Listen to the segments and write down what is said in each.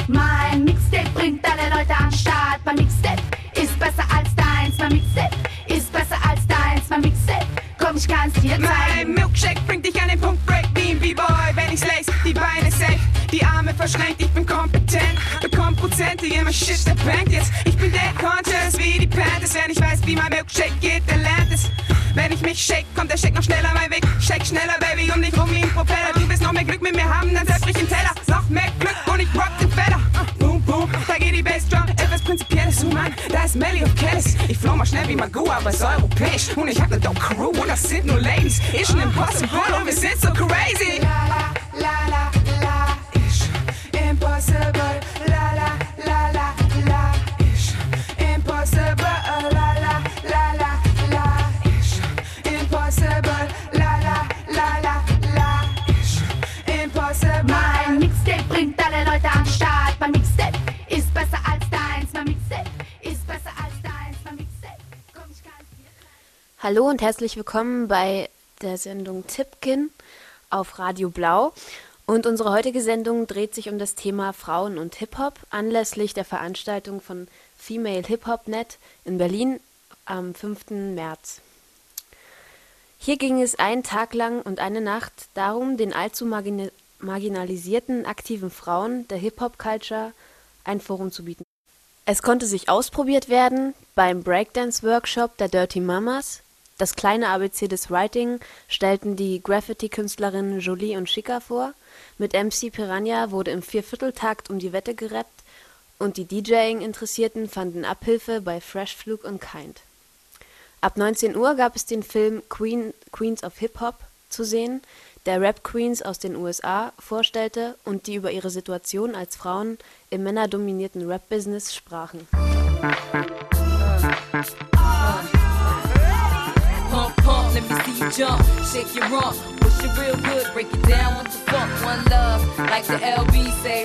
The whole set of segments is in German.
Mein Mixtape bringt alle Leute am Start. Mein Mixtape ist besser als deins. Mein Mixtape ist besser als deins. Mein Mixtape, komm, ich kann's dir zeigen. Mein Milkshake bringt dich an den Punkt, break wie ein B-Boy. Wenn ich's lace, die Beine safe, die Arme verschränkt, ich bin kompetent. Bekomm Prozente, immer shit, der bankt jetzt. Ich bin dead conscious wie die Panthers. Wer nicht weiß, wie mein Milkshake geht, der lernt es. Wenn ich mich shake, kommt der Shake noch schneller mein Weg. Shake schneller, Baby, und nicht rum wie ein Propeller. Du willst noch mehr Glück mit mir haben, dann setz mich in Teller. Noch mehr Glück und ich rock den Feller. Boom, boom, da geht die Bassdrum. Etwas Prinzipielles, du Mann, da ist Melly of Kellis. Ich flow mal schnell wie Magoo, aber ist europäisch. Und ich hab ne dope Crew und das sind nur Ladies. Ist schon impossible und wir sind so crazy. La la, la la, la. Ist impossible. La la, la la, la. Ist impossible. La la, la la, la. Ist impossible. La la, la la, la. Ist impossible. Mein Mixtape bringt alle Leute am Start. Mein Mixtape ist besser als deins. Mein Mixtape ist besser als deins. Mein Mixtape, komm, ich kann's dir zeigen. Hallo und herzlich willkommen bei der Sendung Tipkin auf Radio Blau. Und unsere heutige Sendung dreht sich um das Thema Frauen und Hip-Hop anlässlich der Veranstaltung von Female Hip-Hop Net in Berlin am 5. März. Hier ging es einen Tag lang und eine Nacht darum, den allzu marginalisierten, aktiven Frauen der Hip-Hop-Culture ein Forum zu bieten. Es konnte sich ausprobiert werden beim Breakdance-Workshop der Dirty Mamas. Das kleine ABC des Writing stellten die Graffiti-Künstlerinnen Jolie und Chica vor. Mit MC Piranha wurde im Viervierteltakt um die Wette gerappt und die DJing-Interessierten fanden Abhilfe bei Fresh Flug und Kind. Ab 19 Uhr gab es den Film Queens of Hip-Hop zu sehen, der Rap-Queens aus den USA vorstellte und die über ihre Situation als Frauen im männerdominierten Rap-Business sprachen. Pump, pump, let me see you jump, shake your rump, push it real good, break it down with the funk, one love, like the LB say,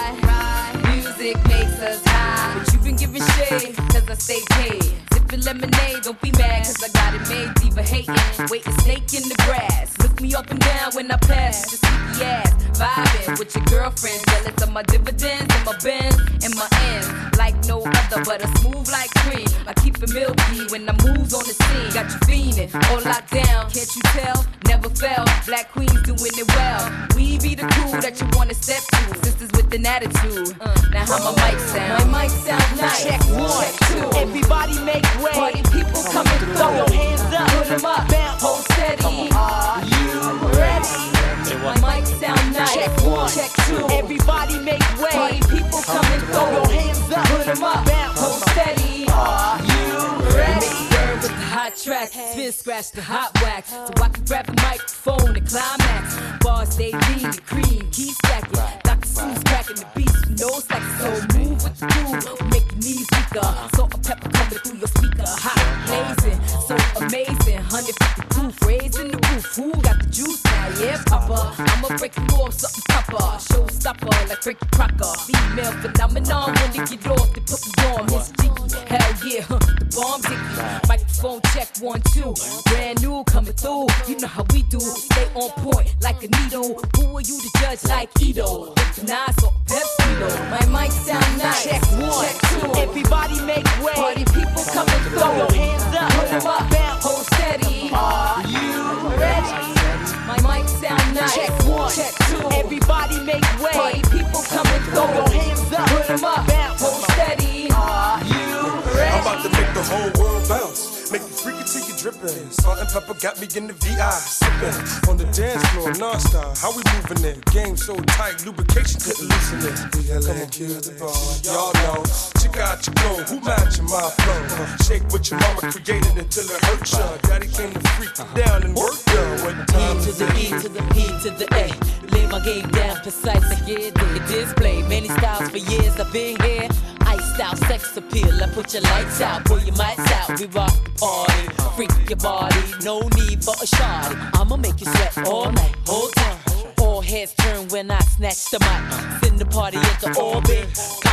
ride, music makes us high, but you been giving shade, cause I stay paid, sipping lemonade, don't be mad, cause I got it made, diva hating, waiting snake in the grass, look me up and down when I pass, with the sneaky ass, vibing with your girlfriend, jealous of my dividends, and my Benz, and my ends, like no other, but a smooth like cream, I keep it milky when I move on the scene, got you fiending, all locked down, can't you tell, never fell, black queens doing it well, we be the crew that you wanna step to, sisters with an attitude, now how my mic sound, my mic sound nice, check one, check two, everybody make way, party people coming through, throw your hands up, put them up, bounce, hold steady, are you ready? My mic sound nice, check one, check two, everybody make way, party people coming through, throw your hands up, put them up, bounce, hold steady, are you ready? With the hot track, spin scratch the hot wax, so I can grab the microphone and climax. Bars they lean, the cream, keep stacking. Dr. Seuss cracking the beats, no slacking. So move with the groove, make your knees weaker. Salt and pepper coming through your speaker, hot, blazing, so amazing. 150 proof, raising the roof. Who got the juice now? Yeah, Papa. I'ma break you off something proper. Showstopper like Ricky Crocker. Female phenomenon when they get off, they put me on. Miss Jiggy, hell yeah, the bomb Jiggy. Microphone check 1, 2, brand new coming through. You know how we do, stay on point like a needle. Who are you to judge like Edo? Nice or Pepsi? My mic sound nice. Check 1, check 2, everybody make way. Party people coming through. Throw your hands up, put them up, bounce, hold steady. Are you ready? My mic sound nice. Check 1, check 2, everybody make way. Party people coming through. Throw your hands up, put them up, bounce, hold steady. Are you ready? I'm about to make the whole world bounce. Make you freak it till you drippin'. Salt and pepper got me in the VI. Sippin' on the dance floor, non-stop. How we moving it? Game so tight, lubrication couldn't loosen it. Come on, kill the bar. Y'all know. Check out your glow, who matchin' my flow? Shake what your mama created until it hurt ya. Daddy came to freak you down and work ya. What time to the E to the P to the A. Lay my game down precise like yeah, the display. Many styles for years I've been here. Iced out sex appeal, I put your lights out, pull your mics out, we rock the party, freak your body, no need for a shawty. I'ma make you sweat all night, whole time. All heads turn when I snatch the mic, send the party into orbit. Cop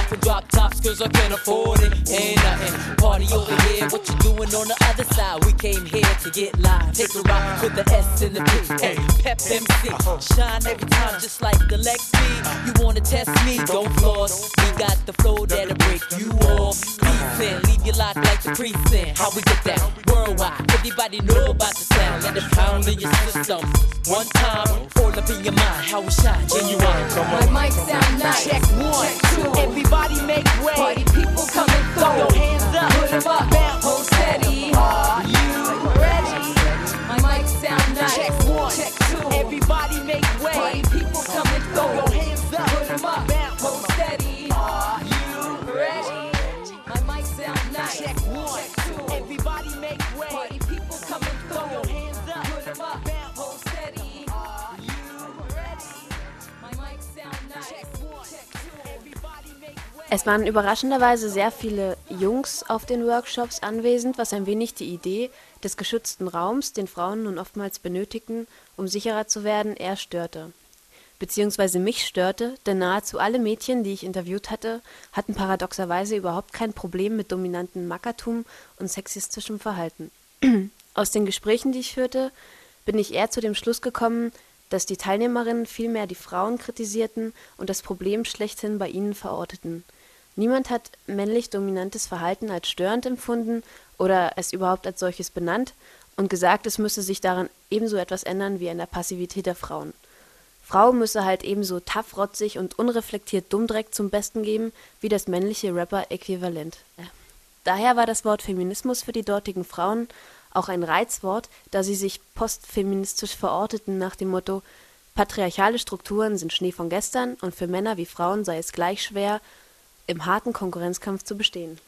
off in drop tops cause I can't afford it. Ain't nothing, party over here, what you doing on the other side? We came here to get live, take a ride with the S in the P. Hey, Pep MC, shine every time just like the Lex B. You wanna test me, don't floss. We got the flow that'll break you off. Decent, leave you locked like the precinct. How we get that? Worldwide, everybody know about the sound. Let it pound in your system. One time, all up in your mind. How we shine, genuine. My mic sound nice. Check one, Check 2. Everybody make way. Party people coming through. Throw your hands up. Put 'em up. Bounce. Hold steady. Are you ready? My mic sound nice. Check one. Check 2. Everybody make way. Party people coming through. Throw your hands up. Put 'em up. Bounce. Hold steady. Are you ready? My mic sound nice. Check one. Check 2. Everybody make way. Party people coming through. Throw your hands up. Put 'em up. Bounce. Hold steady. Are you ready? My mic sound nice. Check one. Check 2. Everybody make way. Es waren überraschenderweise sehr viele Jungs auf den Workshops anwesend, was ein wenig die Idee des geschützten Raums, den Frauen nun oftmals benötigten, um sicherer zu werden, eher störte. Beziehungsweise mich störte, denn nahezu alle Mädchen, die ich interviewt hatte, hatten paradoxerweise überhaupt kein Problem mit dominantem Mackertum und sexistischem Verhalten. Aus den Gesprächen, die ich führte, bin ich eher zu dem Schluss gekommen, dass die Teilnehmerinnen vielmehr die Frauen kritisierten und das Problem schlechthin bei ihnen verorteten. Niemand hat männlich dominantes Verhalten als störend empfunden oder es überhaupt als solches benannt und gesagt, es müsse sich daran ebenso etwas ändern wie an der Passivität der Frauen. Frau müsse halt ebenso tough, rotzig und unreflektiert Dummdreck zum Besten geben wie das männliche Rapper-Äquivalent. Daher war das Wort Feminismus für die dortigen Frauen auch ein Reizwort, da sie sich postfeministisch verorteten nach dem Motto: Patriarchale Strukturen sind Schnee von gestern und für Männer wie Frauen sei es gleich schwer, im harten Konkurrenzkampf zu bestehen.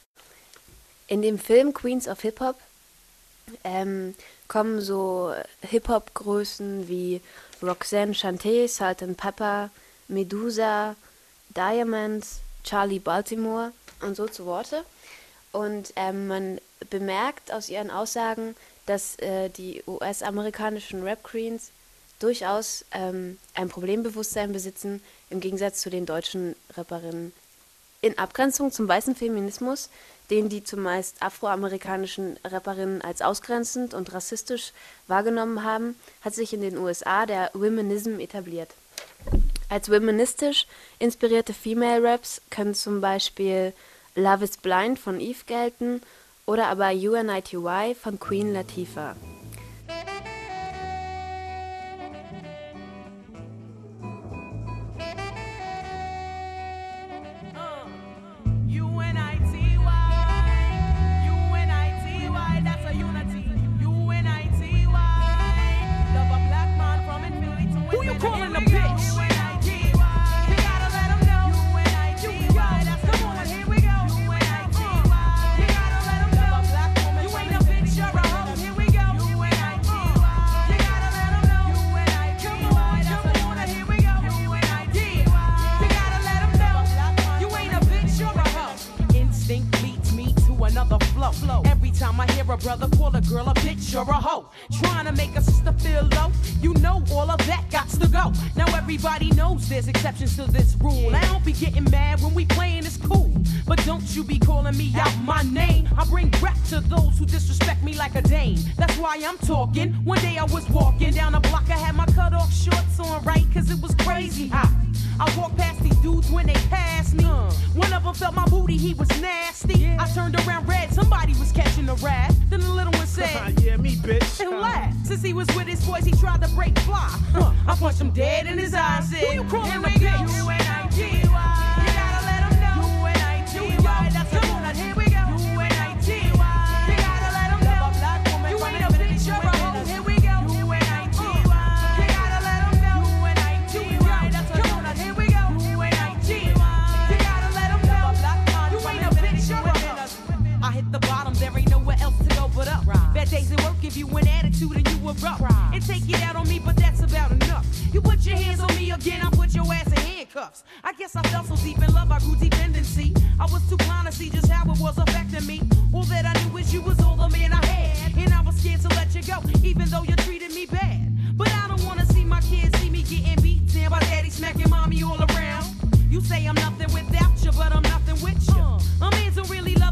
In dem Film Queens of Hip-Hop kommen so Hip-Hop-Größen wie Roxanne Shante, Salt-N-Pepa, Medusa, Diamond, Charlie Baltimore und so zu Worte. Und man bemerkt aus ihren Aussagen, dass die US-amerikanischen Rap-Queens durchaus ein Problembewusstsein besitzen, im Gegensatz zu den deutschen Rapperinnen. In Abgrenzung zum weißen Feminismus, den die zumeist afroamerikanischen Rapperinnen als ausgrenzend und rassistisch wahrgenommen haben, hat sich in den USA der Womenism etabliert. Als womanistisch inspirierte Female Raps können zum Beispiel Love is Blind von Eve gelten oder aber UNITY von Queen Latifah. Every time I hear a brother call a girl a bitch or a hoe, trying to make a sister feel low, you know all of that gots to go. Now everybody knows there's exceptions to this rule. I don't be getting mad when we playing, it's cool, but don't you be calling me out my name. I bring rap to those who disrespect me like a dame. That's why I'm talking. One day I was walking down the block, I had my cut off shorts on right, cause it was crazy hot. I walked past these dudes when they passed me. One of them felt my booty, he was nasty. I turned around red, somebody was catching a rat. Then the little one said, yeah, me, bitch. And laughed. Since he was with his boys, he tried to break fly. I punched him dead in his eye and said, who you calling a bitch? UNITY. You gotta let him know. UNITY. That's the one. Here we go. UNITY. You gotta let him know. You ain't a bitch, you're a hoe. Here we go. UNITY. You gotta let him know. UNITY. That's the one. Here we go. UNITY. You gotta let him know. You ain't a bitch, you're a hoe. I hit the bottom, there ain't nowhere else to go but up. Bad days at work give you an attitude and you erupt. And take it out on me, but that's about enough. You put your hands on me again, I put your ass in handcuffs. I guess I fell so deep in love, I grew dependency. I was too blind to see just how it was affecting me. All that I knew is you was all the man I had, and I was scared to let you go, even though you treated me bad. But I don't wanna see my kids see me getting beat down by daddy smacking mommy all around. You say I'm nothing without you, but I'm nothing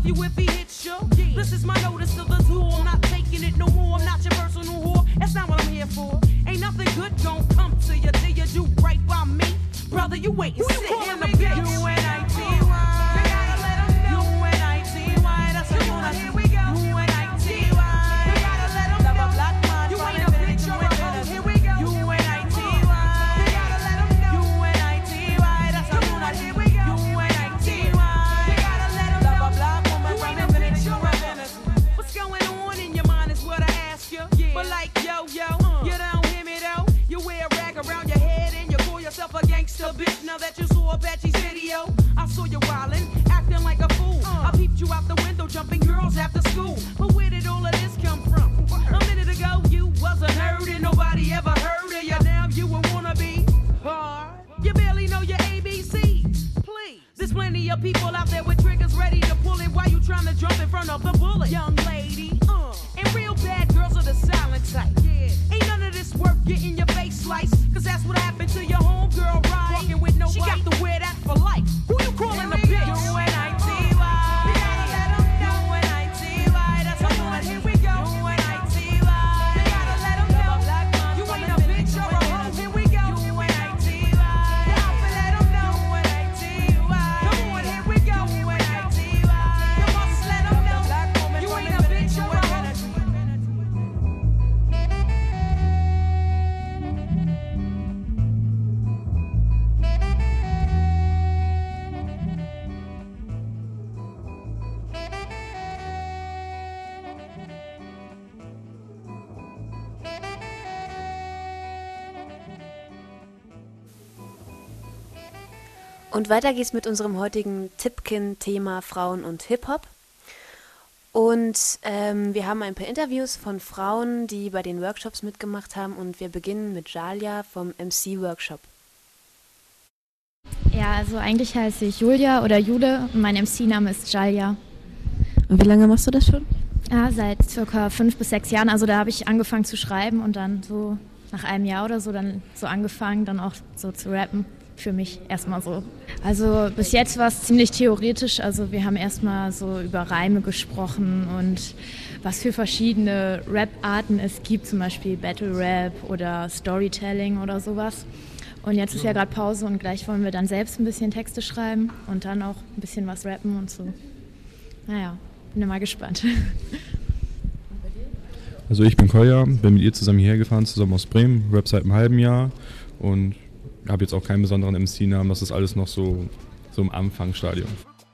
you if he hits you. This is my notice to the tour. I'm not taking it no more. I'm not your personal whore. That's not what I'm here for. Ain't nothing good gon' come to you till you do right by me. Brother, you wait and sit in the bitch. UNITY. You gotta let 'em know. UNITY. That's the one. Here we go. UNITY. You gotta let 'em know. You ain't a bitch, you're a hoe. Here we go. UNITY. You gotta let 'em know. UNITY. That's the one. Here we go. UNITY. You gotta let 'em know. You ain't a bitch, you're a hoe. What's going on in your mind is what I ask you. But like yo, you don't hear me though. You wear a rag around your head and you call yourself a gangster bitch. Now that you saw Apache's video, I saw you wildin', acting like a fool. I peeped you out the window, jumping girls after school. But where did all of this come from? A minute ago you was a nerd and nobody ever heard of you. Now you a wannabe hard. You barely know your ABCs. Please, there's plenty of people out there with triggers ready to pull it while you trying to jump in front of the bullet. Young lady, and real bad girls are the silent type. Ain't none of this worth getting your face sliced, cause that's what happened to your homegirl, right? Walking with no She got to wear that for life. Who you calling a bitch? UNITY. You gotta let 'em know. UNITY. That's the one. Here we go. UNITY. You gotta let 'em know. You ain't a bitch, you're a hoe. Here we go. UNITY. You gotta let 'em know. UNITY. Come on, here we go. UNITY. You must let 'em know. You ain't a bitch, you're a hoe. Und weiter geht's mit unserem heutigen Tipkin-Thema Frauen und Hip-Hop. Und wir haben ein paar Interviews von Frauen, die bei den Workshops mitgemacht haben. Und wir beginnen mit Jalia vom MC-Workshop. Ja, also eigentlich heiße ich Julia oder Jule und mein MC-Name ist Jalia. Und wie lange machst du das schon? Ja, seit circa 5 bis 6 Jahren. Also da habe ich angefangen zu schreiben und dann so nach einem Jahr oder so dann so angefangen, dann auch so zu rappen. Für mich erstmal so. Also bis jetzt war es ziemlich theoretisch. Also wir haben erstmal so über Reime gesprochen und was für verschiedene Rap-Arten es gibt, zum Beispiel Battle Rap oder Storytelling oder sowas. Und jetzt ist ja gerade Pause und gleich wollen wir dann selbst ein bisschen Texte schreiben und dann auch ein bisschen was rappen und so. Naja, bin ja mal gespannt. Also ich bin Kolja, bin mit ihr zusammen hierher gefahren, zusammen aus Bremen, rap seit einem halben Jahr und habe jetzt auch keinen besonderen MC-Namen, das ist alles noch so im Anfangsstadium.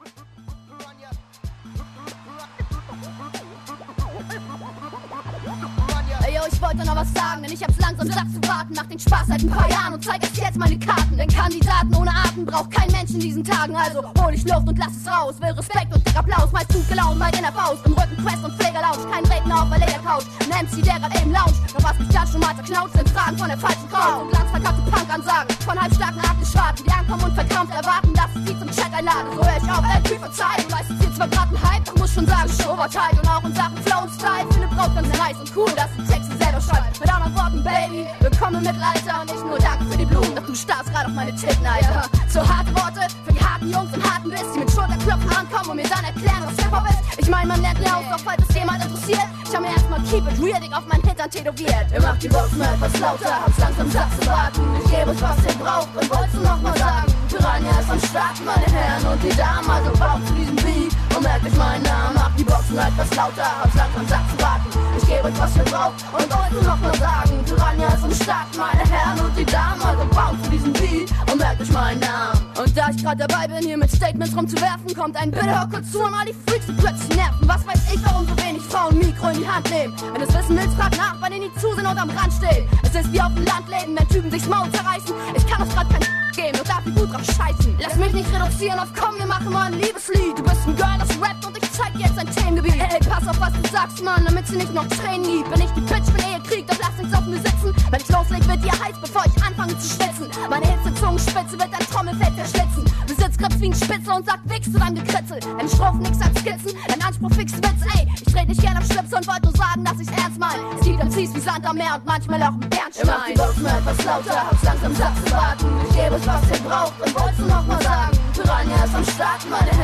Ich wollte noch was sagen, denn ich hab's langsam satt zu warten. Mach den Spaß seit ein paar Jahren und zeig erst jetzt meine Karten. Denn Kandidaten ohne Atem braucht kein Mensch in diesen Tagen. Also hol ich Luft und lass es raus. Will Respekt und Applaus, meist gut gelaunt, weit in der Faust. Im Rücken Quest und Pflegerlausch, kein Redner auf der Ledercouch. Ein MC, der grad eben lauscht. Doch was mich dann schon mal zerknauzt, sind Fragen von der falschen Crowd. Und glanzverkappte Punk-Ansagen von halbstarken Artenschwarten, die ankommen und verkrampft erwarten, dass ich die zum Chat einlade. So hör ich auf, Typ verzeiht. Du leistest hier zwar grad einen Hype, doch muss schon sagen, Showbarkeit. Und auch in Sachen Flow und Style für eine Braut ganz nice und cool, dass die Texte selber schreibt. Mit anderen Worten, Baby, willkommen im Mittelalter. Und nicht nur danke für die Blumen, doch du starrst gerade auf meine Titten, Alter. So harte Worte für die harten Jungs und harten Biss, die mit Schulterklopfen ankommen und mir dann erklären, was Hip-Hop ist. Ich mein, man lernt mir aus, doch falls es jemand interessiert. Ich hab mir erstmal Keep It Real dick auf meinen Hintern tätowiert. Ihr macht die Boxen etwas lauter, hab's langsam satt zu warten. Ich gebe euch, was ihr braucht und wollt's noch mal sagen. Piranha ist am Start, meine Herren und die Damen, also braucht zu diesem Beat und merkt euch meinen Namen. Macht die Boxen etwas lauter, hab's langsam satt zu warten. Ich gebe euch, was ihr braucht und wollt's noch mal sagen. Piranha ist am Start, meine Herren und die Damen, also braucht zu diesem Beat und merkt euch meinen Namen. Und da ich grad dabei bin, hier mit Statements rumzuwerfen, kommt ein Bitte kurz zu und all die Freaks, die plötzlich nerven. Was weiß ich, warum so wenig Frauen Mikro in die Hand nehmen? Wenn du's wissen willst, frag nach, bei denen die zusehen und am Rand stehen. Es ist wie auf dem Land leben, wenn Typen sich's Maul zerreißen. Ich kann euch grad kein geben und dafür gut drauf scheißen. Lass mich nicht reduzieren auf komm, wir machen mal ein Liebeslied. Du bist ein Girl, das rappt und ich zeig dir jetzt ein Themengebiet. Hey, pass auf, was du sagst, Mann, damit sie nicht noch Tränen gibt. Bin ich die Bitch, wenn ihr kriegt, doch lasst nichts auf mir sitzen. Wenn ich losleg, wird ihr heiß, bevor ich anfange zu schwitzen. Meine Hitze, Zungenspitze wird dein Trommelfell zerschlitzen. Besitz Grips wie ein Spitzel und sagt, wichst du dann Gekritzel. Deine Strophen nix als Skizzen, dein Anspruch fix Witz, ey. Ich dreh dich gern am Schlips und wollte nur sagen, dass ich's ernst mein. Es gibt MCs wie Sand am Meer und manchmal auch ein Bernstein. Ihr macht die Boxen etwas lauter, hab's langsam satt zu warten. Ich gebe euch, was ihr braucht und wollt's noch mal sagen. Piranha ist am Start, meine Herren und die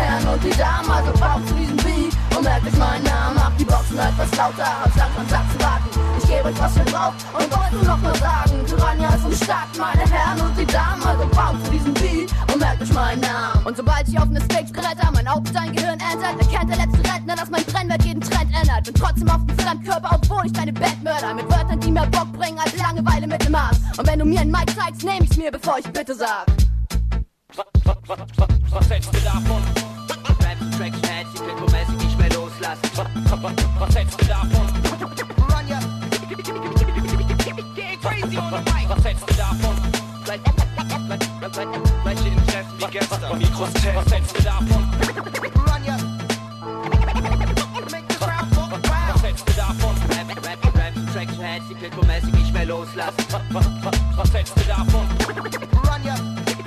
die Damen, also baut zu diesem Beat und merkt euch meinen Namen. Macht die Boxen etwas lauter, hab's langsam satt zu warten. Ich gebe euch, was ihr braucht und wollte nur noch mal sagen, Piranha ist am Start, meine Herren und die Damen, also baut zu diesem Beat und merkt euch meinen Namen. Und sobald ich auf eine Stage bretter, mein Auge dein Gehirn entert, erkennt der letzte Rentner, dass mein Brennwert jeden Trend ändert. Bin trotzdem auf dem Fremdkörper, obwohl ich deine Bettmörder, mit Wörtern, die mehr Bock bringen als Langeweile mit dem Maß. Und wenn du mir ein Mic zeigst, nehm ich's mir, bevor ich bitte sag. Was hältst du davon? Rap-Tracks, fancy, tempomäßig nicht mehr loslassen. Was hältst du davon? Run ya! Get crazy on the mic! Was hältst du davon? Gleiche in Treffen wie gestern. Mikros test. Was hältst du davon? Run ya! Make the crowd walk wild. Was hältst du davon? Rap-Tracks, fancy, tempomäßig nicht mehr loslassen. Was hältst du davon? Run ya!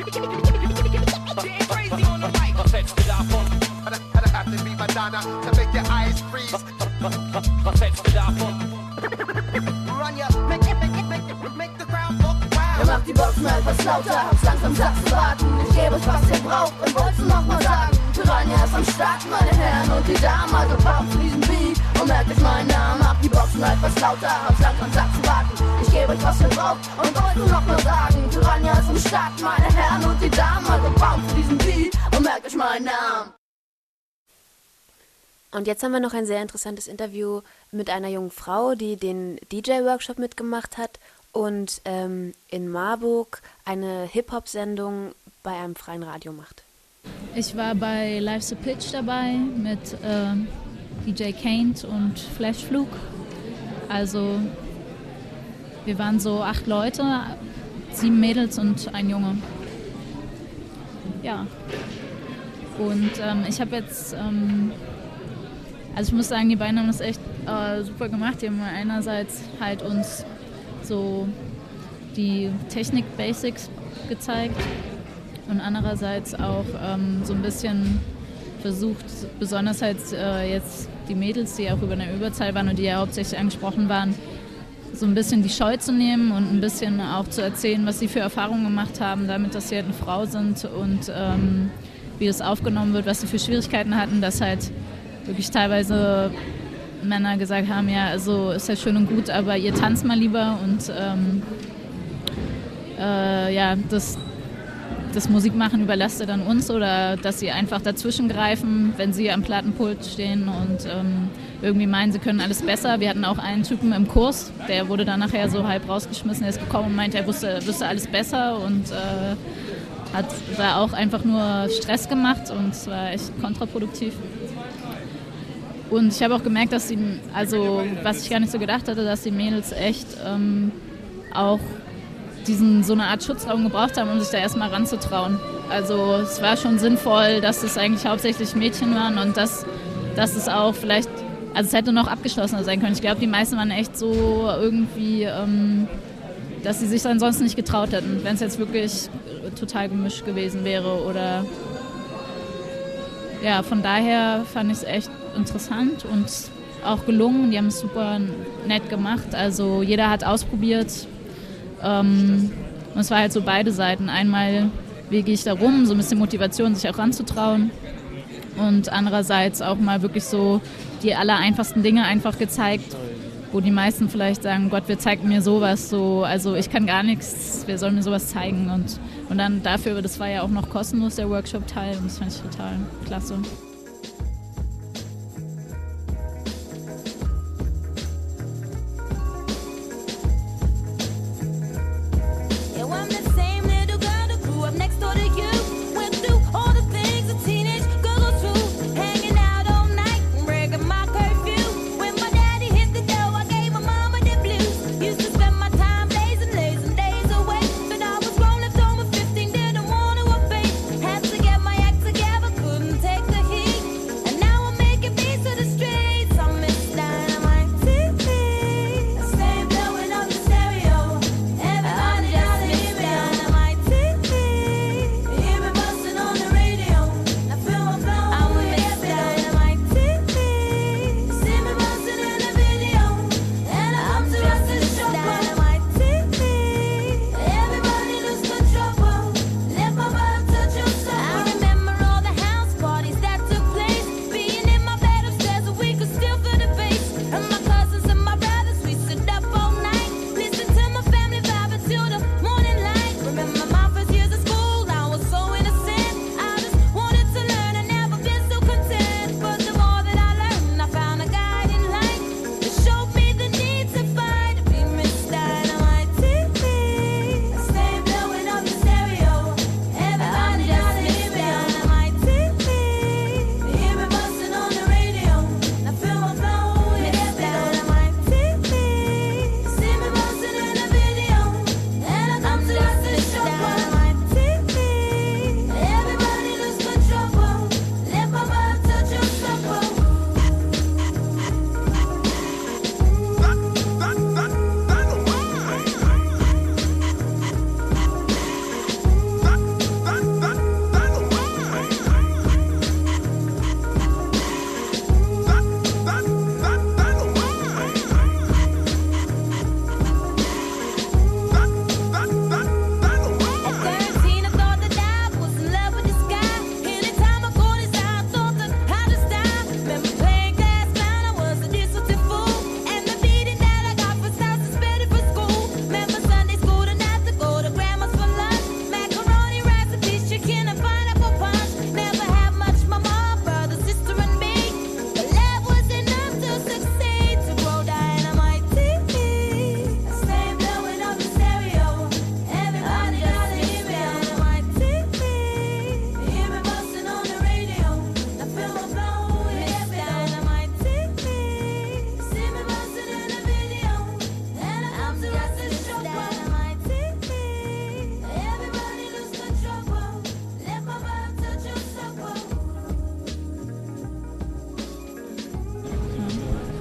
Get crazy on the mic. Was hältst du davon? I'd have to be Madonna to make your eyes freeze. Was hältst du davon? Run ya, make the crowd walk wild. Er macht die Boxen etwas lauter, hab's langsam satt zu warten. Ich gebe euch, was ihr braucht und wollt's noch mal sagen. Piranha ist am Start, meine Herren und die Damen, also baut zu diesem Beat und merkt euch meinen Namen. Macht die Boxen etwas lauter, hab's langsam satt zu warten. Ich gebe euch, was ihr braucht und wollte nur noch mal sagen. Piranha ist am Start, meine Herren und die Damen, also baut zu diesem Beat und merkt euch meinen Namen. Und jetzt haben wir noch ein sehr interessantes Interview mit einer jungen Frau, die den DJ-Workshop mitgemacht hat und in Marburg eine Hip-Hop-Sendung bei einem freien Radio macht. Ich war bei Life's a Pitch dabei mit DJ Kaint und Flashflug. Also wir waren so 8 Leute, 7 Mädels und ein Junge. Ja. Und ich habe jetzt... Also ich muss sagen, die beiden haben das echt super gemacht. Die haben einerseits halt uns so die Technik-Basics gezeigt und andererseits auch so ein bisschen versucht, besonders halt jetzt die Mädels, die auch über eine Überzahl waren und die ja hauptsächlich angesprochen waren, so ein bisschen die Scheu zu nehmen und ein bisschen auch zu erzählen, was sie für Erfahrungen gemacht haben, damit, dass sie halt eine Frau sind und wie das aufgenommen wird, was sie für Schwierigkeiten hatten, dass halt wirklich teilweise Männer gesagt haben, ja, also ist ja schön und gut, aber ihr tanzt mal lieber und ja, das Musikmachen überlasst dann uns oder dass sie einfach dazwischen greifen, wenn sie am Plattenpult stehen und irgendwie meinen, sie können alles besser. Wir hatten auch einen Typen im Kurs, der wurde dann nachher so halb rausgeschmissen, er ist gekommen und meinte, er wüsste alles besser und hat da auch einfach nur Stress gemacht und es war echt kontraproduktiv. Und ich habe auch gemerkt, dass also was ich gar nicht so gedacht hatte, dass die Mädels echt auch so eine Art Schutzraum gebraucht haben, um sich da erstmal ranzutrauen. Also es war schon sinnvoll, dass es eigentlich hauptsächlich Mädchen waren und dass es auch vielleicht, also es hätte noch abgeschlossener sein können. Ich glaube, die meisten waren echt so irgendwie, dass sie sich ansonsten nicht getraut hätten, wenn es jetzt wirklich total gemischt gewesen wäre oder ja, von daher fand ich es echt interessant und auch gelungen. Die haben es super nett gemacht. Also jeder hat ausprobiert. Und es war halt so beide Seiten. Einmal, wie gehe ich da rum, so ein bisschen Motivation, sich auch ranzutrauen. Und andererseits auch mal wirklich so die allereinfachsten Dinge einfach gezeigt, wo die meisten vielleicht sagen, Gott, wer zeigt mir sowas? So, also ich kann gar nichts, wer soll mir sowas zeigen? Und dann dafür, das war ja auch noch kostenlos, der Workshop-Teil. Und das fand ich total klasse. Take the heat.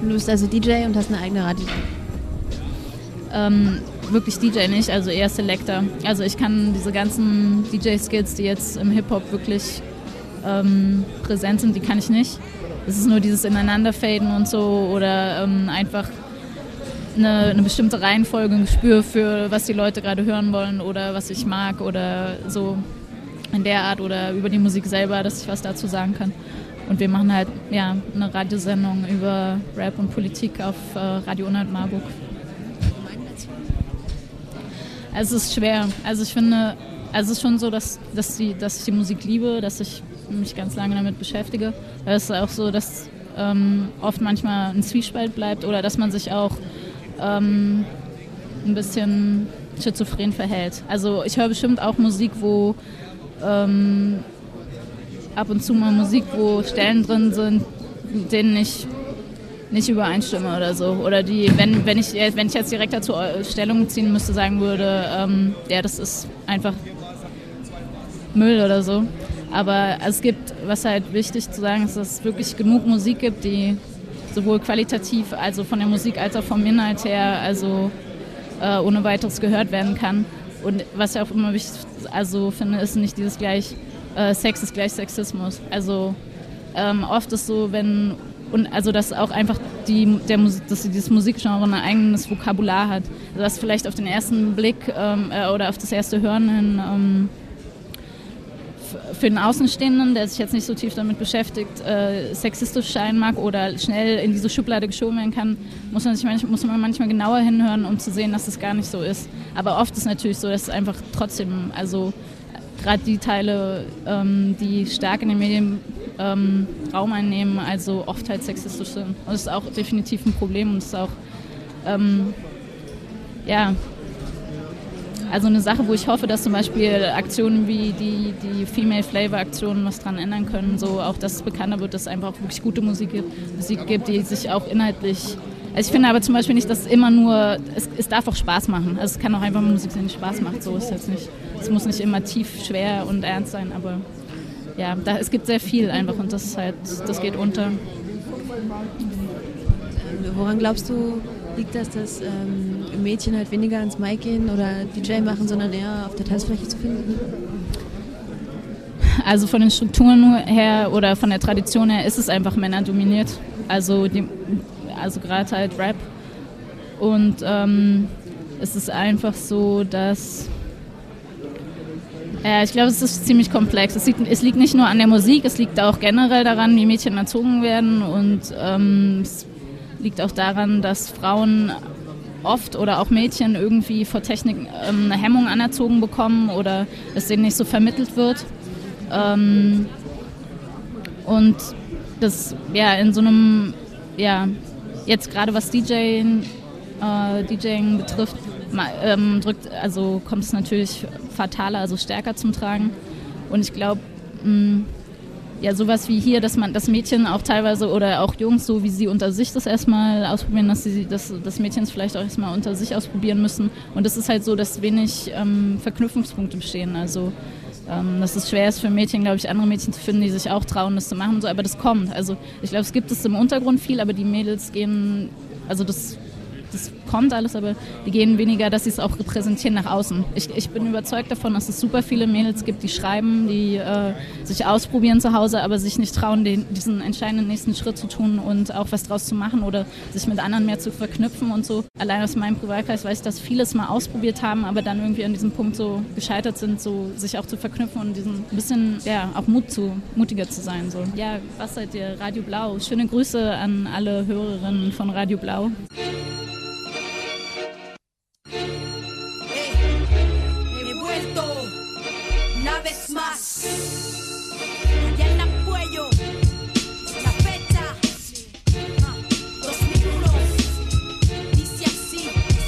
Du bist also DJ und hast eine eigene Radio? Wirklich DJ nicht, also eher Selector. Also ich kann diese ganzen DJ-Skills, die jetzt im Hip-Hop wirklich präsent sind, die kann ich nicht. Es ist nur dieses Ineinanderfaden und so oder einfach eine bestimmte Reihenfolge, ein Gespür für, was die Leute gerade hören wollen oder was ich mag oder so in der Art oder über die Musik selber, dass ich was dazu sagen kann. Und wir machen halt eine Radiosendung über Rap und Politik auf Radio Unhalt Marburg. Also es ist schwer. Also ich finde, es ist schon so, dass ich die Musik liebe, dass ich mich ganz lange damit beschäftige. Es ist auch so, dass oft manchmal ein Zwiespalt bleibt oder dass man sich auch ein bisschen schizophren verhält. Also ich höre bestimmt auch Musik, wo ab und zu mal Musik, wo Stellen drin sind, denen ich nicht übereinstimme oder so. Oder die, wenn ich jetzt direkt dazu Stellung ziehen müsste, sagen würde, das ist einfach Müll oder so. Aber es gibt, was halt wichtig zu sagen ist, dass es wirklich genug Musik gibt, die sowohl qualitativ, also von der Musik als auch vom Inhalt her, also ohne weiteres gehört werden kann. Und was ich auch immer wichtig finde, ist nicht dieses gleich Sex ist gleich Sexismus. Also oft ist so, dass auch einfach dass dieses Musikgenre ein eigenes Vokabular hat. Also dass vielleicht auf den ersten Blick oder auf das erste Hören hin für den Außenstehenden, der sich jetzt nicht so tief damit beschäftigt, sexistisch scheinen mag oder schnell in diese Schublade geschoben werden kann, muss man manchmal genauer hinhören, um zu sehen, dass es gar nicht so ist. Aber oft ist es natürlich so, dass es einfach trotzdem, also gerade die Teile, die stark in den Medien Raum einnehmen, also oft halt sexistisch sind. Und das ist auch definitiv ein Problem und es ist auch, also eine Sache, wo ich hoffe, dass zum Beispiel Aktionen wie die Female Flavor Aktionen was dran ändern können, so auch, dass es bekannter wird, dass es einfach auch wirklich gute Musik gibt, die sich auch inhaltlich. Also ich finde aber zum Beispiel nicht, dass es immer nur, es darf auch Spaß machen. Also es kann auch einfach Musik sein, die Spaß macht, so ist es jetzt nicht. Es muss nicht immer tief, schwer und ernst sein, aber ja, es gibt sehr viel einfach und das geht unter. Woran glaubst du, liegt das, dass Mädchen halt weniger ans Mic gehen oder DJ machen, sondern eher auf der Tanzfläche zu finden? Also von den Strukturen her oder von der Tradition her ist es einfach männerdominiert. Also gerade halt Rap. Und es ist einfach so, dass ich glaube, es ist ziemlich komplex. Es liegt nicht nur an der Musik, es liegt auch generell daran, wie Mädchen erzogen werden und es liegt auch daran, dass Frauen oft oder auch Mädchen irgendwie vor Technik eine Hemmung anerzogen bekommen oder es denen nicht so vermittelt wird. Und das in so einem, jetzt gerade was DJing betrifft, kommt es natürlich fataler, also stärker zum Tragen. Und ich glaube, sowas wie hier, dass Mädchen auch teilweise oder auch Jungs, so wie sie unter sich das erstmal ausprobieren, dass Mädchen es vielleicht auch erstmal unter sich ausprobieren müssen. Und es ist halt so, dass wenig Verknüpfungspunkte bestehen. Also dass es schwer ist für Mädchen, glaube ich, andere Mädchen zu finden, die sich auch trauen, das zu machen. So, aber das kommt. Also ich glaube, es gibt es im Untergrund viel, aber die Mädels gehen, also das kommt alles, aber die gehen weniger, dass sie es auch repräsentieren nach außen. Ich bin überzeugt davon, dass es super viele Mädels gibt, die schreiben, die sich ausprobieren zu Hause, aber sich nicht trauen, diesen entscheidenden nächsten Schritt zu tun und auch was draus zu machen oder sich mit anderen mehr zu verknüpfen und so. Allein aus meinem Privatkreis weiß ich, dass viele es mal ausprobiert haben, aber dann irgendwie an diesem Punkt so gescheitert sind, so sich auch zu verknüpfen und diesen bisschen, auch mutiger zu sein. So. Ja, was seid ihr? Radio Blau. Schöne Grüße an alle Hörerinnen von Radio Blau. Allá en Apoyo, la fecha 2001, dice así.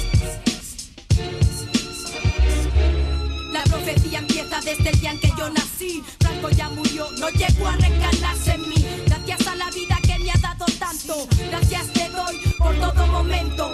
La profecía empieza desde el día en que yo nací. Franco ya murió, no llegó a reencarnarse en mí. Gracias a la vida que me ha dado tanto, gracias te doy por todo momento.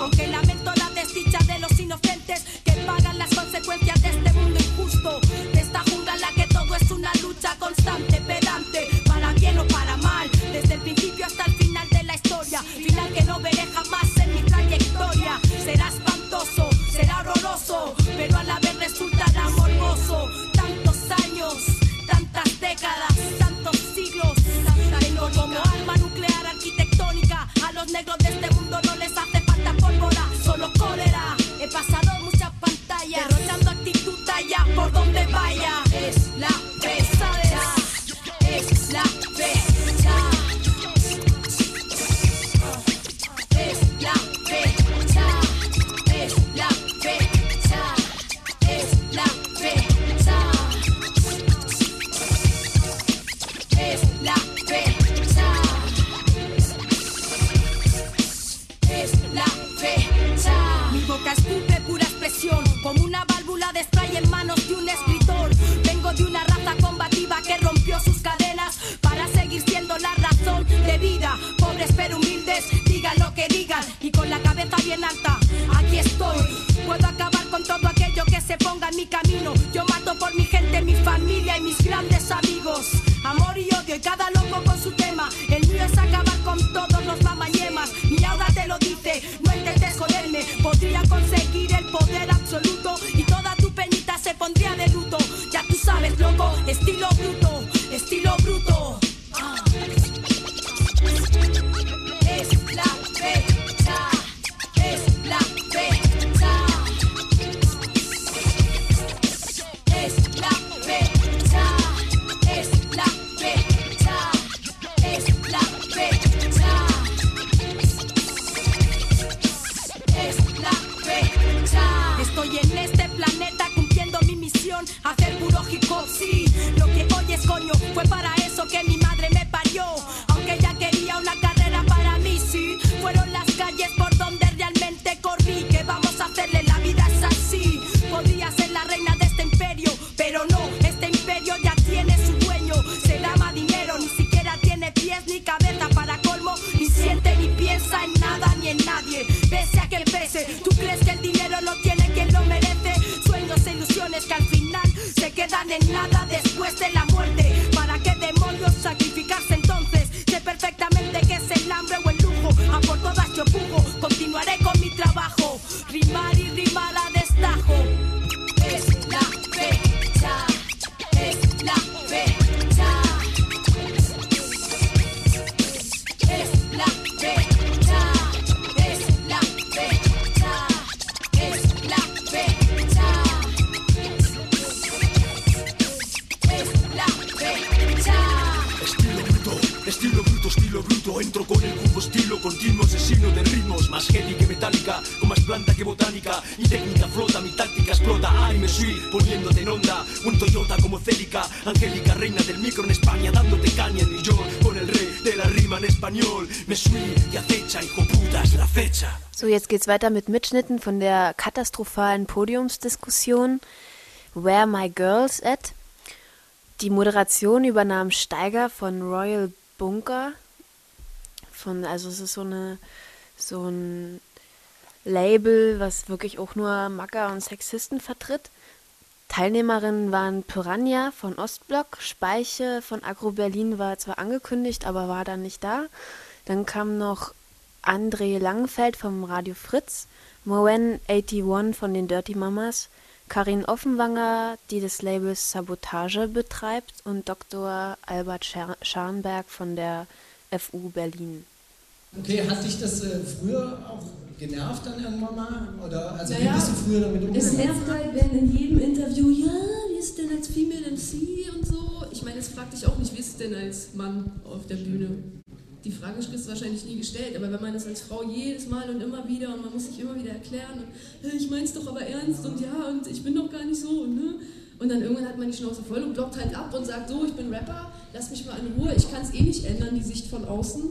y en alta. Aquí estoy, puedo acabar con todo aquello que se ponga en mi camino. Yo mato por mi gente, mi familia y mis grandes amigos. Amor y odio y cada loco con su tema. El mío es acabar con todos los mamañemas. Mi aura te lo dice, no intentes joderme. Podría conseguir el poder absoluto y toda tu penita se pondría de luto. Ya tú sabes, loco, estilo bruto, estilo bruto. Es la fecha, es la fecha. Es la fecha, es la fecha, es la fecha. Es la fecha. Estoy en este planeta cumpliendo mi misión, hacer puro hip hop, sí. Lo que oyes, coño, fue para eso que mi madre me parió. Aunque ella quería una carrera para mí, sí. Fueron las calles por donde realmente corrí. ¿Qué vamos a hacerle? La vida es así. Podría ser la reina de este imperio, pero no, este imperio ya tiene su dueño. Se llama dinero, ni siquiera tiene pies ni cabeza. Para colmo, ni siente ni piensa en nada ni en nadie. Pese a que pese, ¿tú crees que el dinero lo tiene quien lo merece? Sueños e ilusiones que al final se quedan en nada después de la muerte. ¿Para qué demonios sacrificarse entonces? Sé perfectamente que es el hambre o el lujo. A por todas yo pujo, continuaré con mi trabajo. Rimar y rimar a destajo. Es la fecha, es la fecha. Es la fecha, es la fecha, es la fecha. Es la fecha. Estilo bruto, entro con el cubo estilo continuo, asesino de ritmos, más heavy que metálica, con más planta que botánica, mi técnica flota, mi táctica explota, ay me soy poniéndote en onda, un Toyota como Célica, Angélica, reina del micro en España, dándote caña en New York, con el rey de la rima en español, me soy y acecha, hijo puta, es la fecha. So, jetzt geht's weiter mit Mitschnitten von der katastrophalen Podiumsdiskussion Where My Girls At? Die Moderation übernahm Steiger von Royal Bunker. Also es ist so ein Label, was wirklich auch nur Macker und Sexisten vertritt. Teilnehmerinnen waren Piranha von Ostblock, Speiche von Agro Berlin war zwar angekündigt, aber war dann nicht da. Dann kam noch André Langenfeld vom Radio Fritz, Moen81 von den Dirty Mamas, Karin Offenwanger, die des Labels Sabotage betreibt, und Dr. Albert Scharnberg von der FU Berlin. Okay, hat dich das früher auch genervt dann irgendwann mal? Oder also wie bist du früher damit umgegangen? Es nervt halt, wenn in jedem Interview, ja, wie ist es denn als Female MC und so. Ich meine, das fragt dich auch nicht, wie ist es denn als Mann auf der Bühne? Die Frage ist wahrscheinlich nie gestellt, aber wenn man das als Frau jedes Mal und immer wieder und man muss sich immer wieder erklären und ich mein's doch aber ernst und ja und ich bin doch gar nicht so, ne? Und dann irgendwann hat man die Schnauze voll und blockt halt ab und sagt so, ich bin Rapper, lass mich mal in Ruhe, ich kann es eh nicht ändern, die Sicht von außen.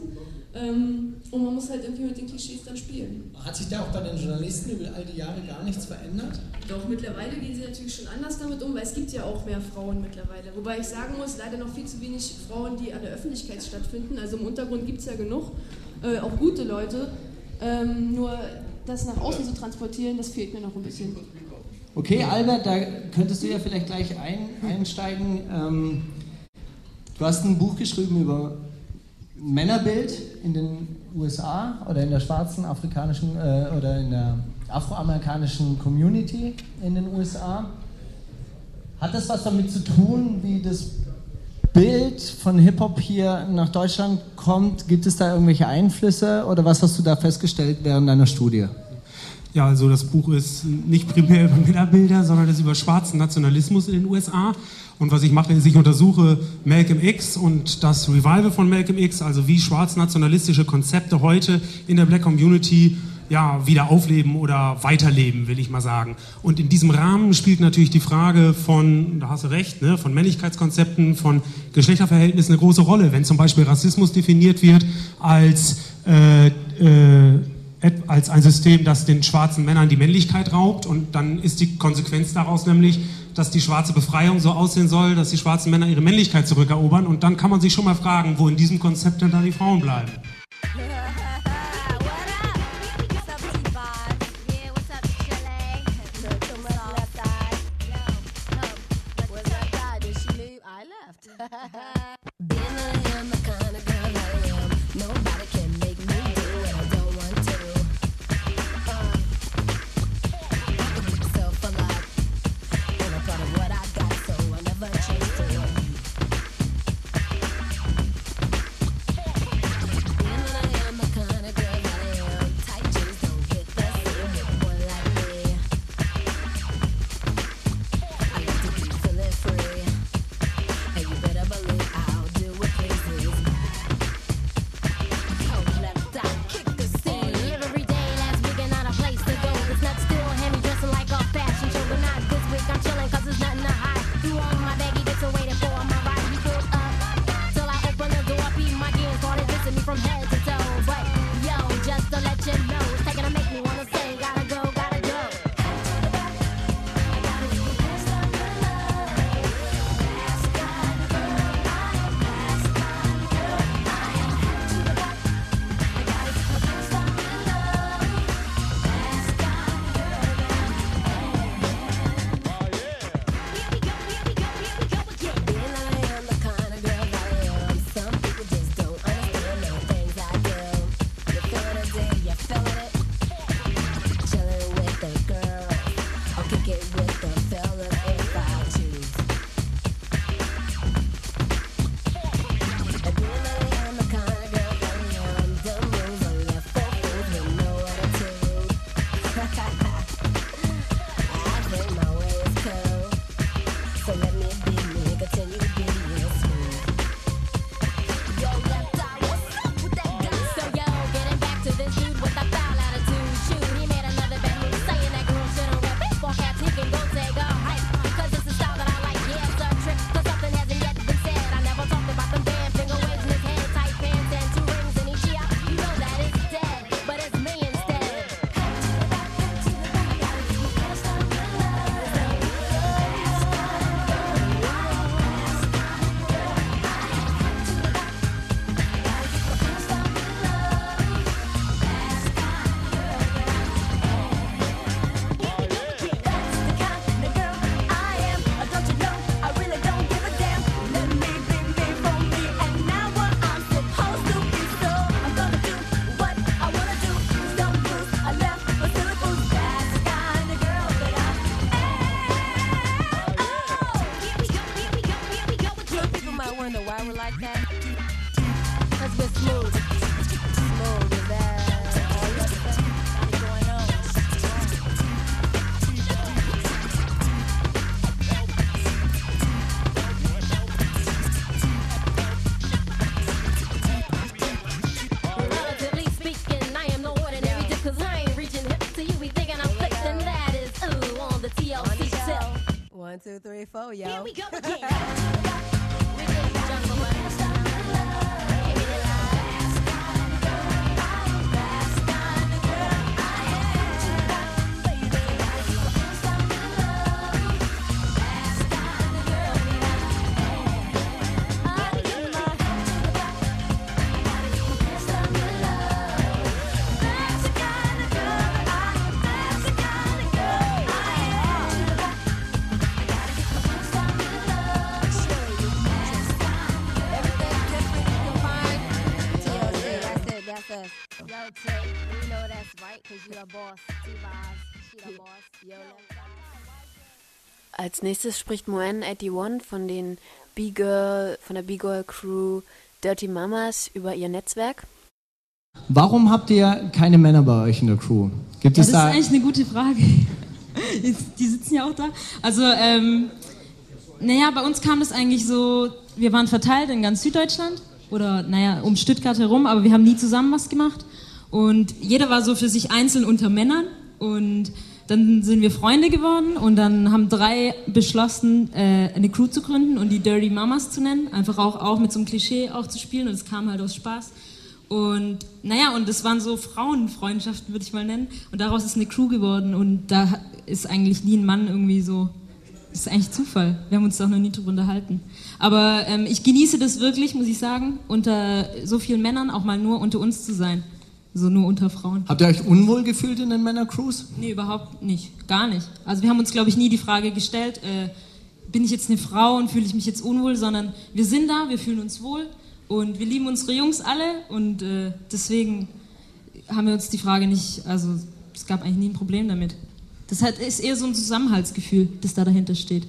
Und man muss halt irgendwie mit den Klischees dann spielen. Hat sich da auch bei den Journalisten über all die Jahre gar nichts verändert? Doch, mittlerweile gehen sie natürlich schon anders damit um, weil es gibt ja auch mehr Frauen mittlerweile. Wobei ich sagen muss, leider noch viel zu wenig Frauen, die an der Öffentlichkeit stattfinden. Also im Untergrund gibt es ja genug, auch gute Leute. Nur das nach außen zu transportieren, das fehlt mir noch ein bisschen. Okay, Albert, da könntest du ja vielleicht gleich einsteigen. Du hast ein Buch geschrieben über Männerbild in den USA oder in der schwarzen afrikanischen oder in der afroamerikanischen Community in den USA. Hat das was damit zu tun, wie das Bild von Hip-Hop hier nach Deutschland kommt? Gibt es da irgendwelche Einflüsse oder was hast du da festgestellt während deiner Studie? Ja, also das Buch ist nicht primär über Männerbilder, sondern es ist über schwarzen Nationalismus in den USA. Und was ich mache, ist, ich untersuche Malcolm X und das Revival von Malcolm X, also wie schwarz-nationalistische Konzepte heute in der Black Community ja, wieder aufleben oder weiterleben, will ich mal sagen. Und in diesem Rahmen spielt natürlich die Frage von, da hast du recht, ne, von Männlichkeitskonzepten, von Geschlechterverhältnissen eine große Rolle. Wenn zum Beispiel Rassismus definiert wird als ein System, das den schwarzen Männern die Männlichkeit raubt, und dann ist die Konsequenz daraus nämlich, dass die schwarze Befreiung so aussehen soll, dass die schwarzen Männer ihre Männlichkeit zurückerobern, und dann kann man sich schon mal fragen, wo in diesem Konzept denn da die Frauen bleiben. Cause we're smooth. Smooth, is that all you have to say? What's going on? Relatively speaking, I am no ordinary dip, cause I ain't reaching hips to you. Be thinking I'm flipped, and that is ooh on the TLC tip. 1, 2, 3, 4, yo. Here we go again. We did the jungle, but Yo, Tick, you know that's right, cause you the boss. T-Boz, she the boss. Yo, Als nächstes spricht Moen81 von der B-Girl Crew Dirty Mamas über ihr Netzwerk. Warum habt ihr keine Männer bei euch in der Crew? Gibt es das da? ist eigentlich eine gute Frage. Die sitzen ja auch da. Also, bei uns kam das eigentlich so, wir waren verteilt in ganz Süddeutschland oder, um Stuttgart herum, aber wir haben nie zusammen was gemacht. Und jeder war so für sich einzeln unter Männern. Und dann sind wir Freunde geworden und dann haben 3 beschlossen, eine Crew zu gründen und die Dirty Mamas zu nennen. Einfach auch mit so einem Klischee auch zu spielen und es kam halt aus Spaß. Und und das waren so Frauenfreundschaften, würde ich mal nennen. Und daraus ist eine Crew geworden und da ist eigentlich nie ein Mann irgendwie so. Das ist eigentlich Zufall. Wir haben uns da auch noch nie drüber unterhalten. Aber ich genieße das wirklich, muss ich sagen, unter so vielen Männern auch mal nur unter uns zu sein. So nur unter Frauen. Habt ihr euch unwohl gefühlt in den Männer-Crews? Nee, überhaupt nicht. Gar nicht. Also wir haben uns, glaube ich, nie die Frage gestellt, bin ich jetzt eine Frau und fühle ich mich jetzt unwohl, sondern wir sind da, wir fühlen uns wohl und wir lieben unsere Jungs alle und deswegen haben wir uns die Frage nicht, also es gab eigentlich nie ein Problem damit. Das ist eher so ein Zusammenhaltsgefühl, das da dahinter steht.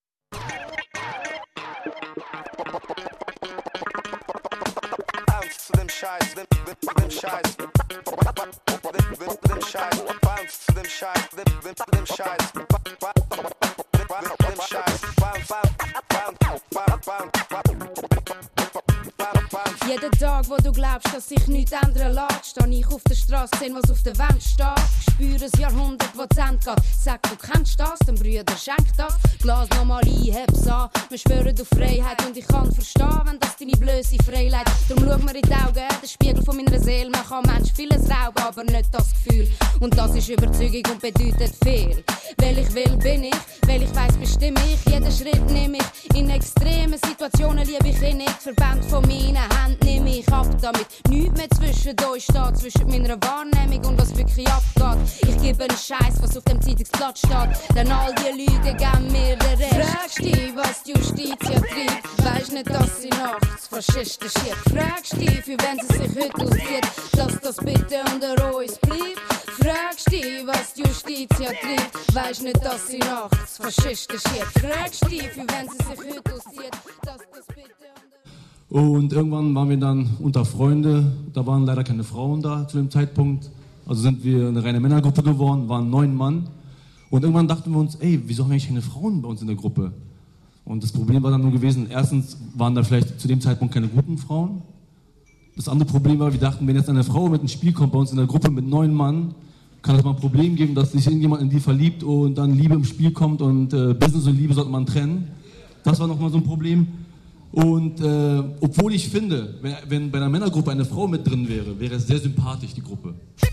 Jeden Tag, wo du glaubst, dass sich nichts ändern lässt, steh ich auf der Straße, seh, was auf der Wand steht. Spüre ein Jahrhundert, wo zu Ende geht. Sag, du kennst das, dann Brüder, schenk das. Glas nochmal ein, heb's an. Wir schwören auf Freiheit und ich kann verstehen, wenn das deine blöse Freiheit. Darum schau mir in die Augen, der Spiegel von meiner Seele. Man kann Mensch vieles rauben, aber nicht das Gefühl. Und das ist Überzeugung und bedeutet viel. Weil ich will, bin ich. Weil ich weiss, bestimme ich. Jeden Schritt nehme ich. In extremen Situationen liebe ich ihn nicht. Verband von meinen Händen nehme ich ab, damit nichts mehr zwischen euch steht. Zwischen meiner Wahrnehmung und was wirklich abgeht. Ich gebe einen Scheiß, was auf dem Zeitungsblatt steht. Denn all die Lügen geben mir den Rest. Fragst dich, was die Justiz ja treibt. Weisst nicht, dass sie nachts Faschisten schiebt. Fragst dich, für wen sie sich heute auszieht. Dass das bitte unter uns bleibt. Fragst dich, was die Justiz ja treibt. Weisst nicht, dass sie nachts Faschisten schiebt. Fragst dich, für wen sie sich heute auszieht. Dass das bitte Und irgendwann waren wir dann unter Freunde, da waren leider keine Frauen da zu dem Zeitpunkt. Also sind wir eine reine Männergruppe geworden, waren 9 Mann. Und irgendwann dachten wir uns, wieso haben wir eigentlich keine Frauen bei uns in der Gruppe? Und das Problem war dann nur gewesen, erstens waren da vielleicht zu dem Zeitpunkt keine guten Frauen. Das andere Problem war, wir dachten, wenn jetzt eine Frau mit ins Spiel kommt bei uns in der Gruppe mit 9 Mann, kann es mal ein Problem geben, dass sich irgendjemand in die verliebt und dann Liebe im Spiel kommt und Business und Liebe sollte man trennen. Das war nochmal so ein Problem. Und obwohl ich finde, wenn bei einer Männergruppe eine Frau mit drin wäre, wäre es sehr sympathisch, die Gruppe.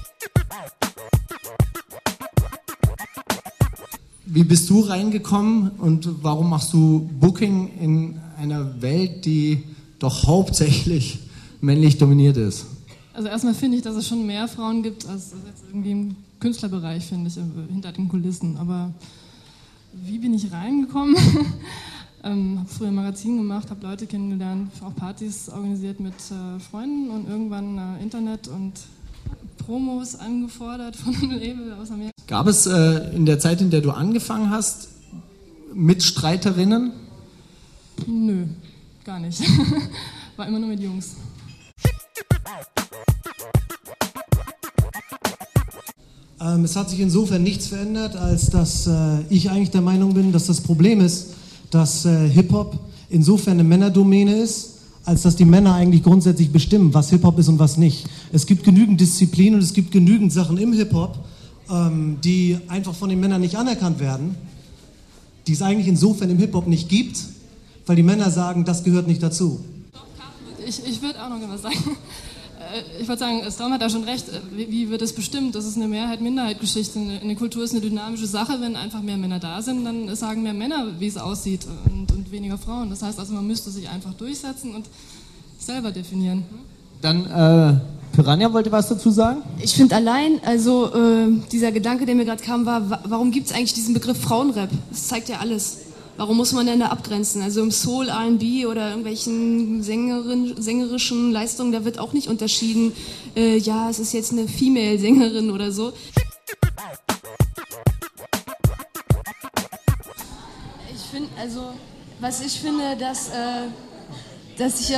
Wie bist du reingekommen und warum machst du Booking in einer Welt, die doch hauptsächlich männlich dominiert ist? Also erstmal finde ich, dass es schon mehr Frauen gibt als jetzt irgendwie im Künstlerbereich, finde ich, hinter den Kulissen. Aber wie bin ich reingekommen? Habe früher ein Magazin gemacht, habe Leute kennengelernt, auch Partys organisiert mit Freunden und irgendwann Internet und Promos angefordert von einem Label aus Amerika. Gab es in der Zeit, in der du angefangen hast, Mitstreiterinnen? Nö, gar nicht. war immer nur mit Jungs. Es hat sich insofern nichts verändert, als dass ich eigentlich der Meinung bin, dass das Problem ist, dass Hip-Hop insofern eine Männerdomäne ist, als dass die Männer eigentlich grundsätzlich bestimmen, was Hip-Hop ist und was nicht. Es gibt genügend Disziplinen und es gibt genügend Sachen im Hip-Hop, die einfach von den Männern nicht anerkannt werden, die es eigentlich insofern im Hip-Hop nicht gibt, weil die Männer sagen, das gehört nicht dazu. Ich würde auch noch was sagen. Ich würde sagen, Storm hat da schon recht. Wie wird es bestimmt? Das ist eine Mehrheit-Minderheit-Geschichte. Eine Kultur ist eine dynamische Sache. Wenn einfach mehr Männer da sind, dann sagen mehr Männer, wie es aussieht und weniger Frauen. Das heißt also, man müsste sich einfach durchsetzen und selber definieren. Dann, Piranha wollte was dazu sagen? Ich finde allein, also dieser Gedanke, der mir gerade kam, war, warum gibt es eigentlich diesen Begriff Frauenrap? Das zeigt ja alles. Warum muss man denn da abgrenzen? Also im Soul, R&B oder irgendwelchen sängerischen Leistungen, da wird auch nicht unterschieden, ja, es ist jetzt eine Female-Sängerin oder so. Ich finde, also, was ich finde, dass sich ja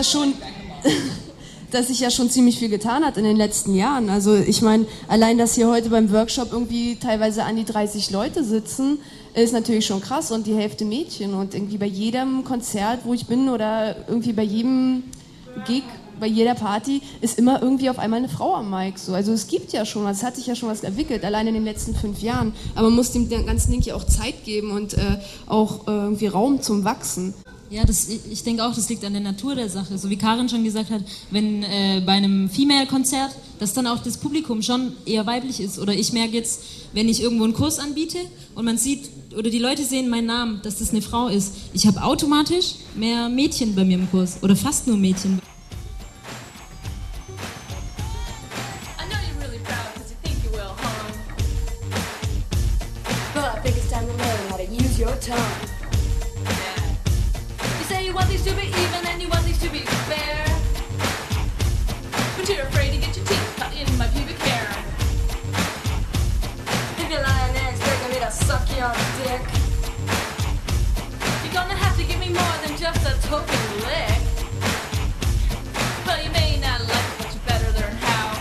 schon ziemlich viel getan hat in den letzten Jahren. Also ich meine, allein, dass hier heute beim Workshop irgendwie teilweise an die 30 Leute sitzen, ist natürlich schon krass und die Hälfte Mädchen. Und irgendwie bei jedem Konzert, wo ich bin oder irgendwie bei jedem Gig, bei jeder Party, ist immer irgendwie auf einmal eine Frau am Mic. So. Also es gibt ja schon was, es hat sich ja schon was entwickelt, allein in den letzten 5 Jahren. Aber man muss dem ganzen Ding ja auch Zeit geben und auch irgendwie Raum zum Wachsen. Ja, ich denke auch, das liegt an der Natur der Sache. So wie Karin schon gesagt hat, wenn bei einem Female-Konzert, dass dann auch das Publikum schon eher weiblich ist. Oder ich merke jetzt, wenn ich irgendwo einen Kurs anbiete und man sieht, oder die Leute sehen meinen Namen, dass das eine Frau ist. Ich habe automatisch mehr Mädchen bei mir im Kurs. Oder fast nur Mädchen. You say you want things to be even and you want things to be fair, but you're afraid to get your teeth cut in my pubic hair. If you're lying there expecting me to suck your dick, you're gonna have to give me more than just a token lick. Well, you may not like it, but you better learn how.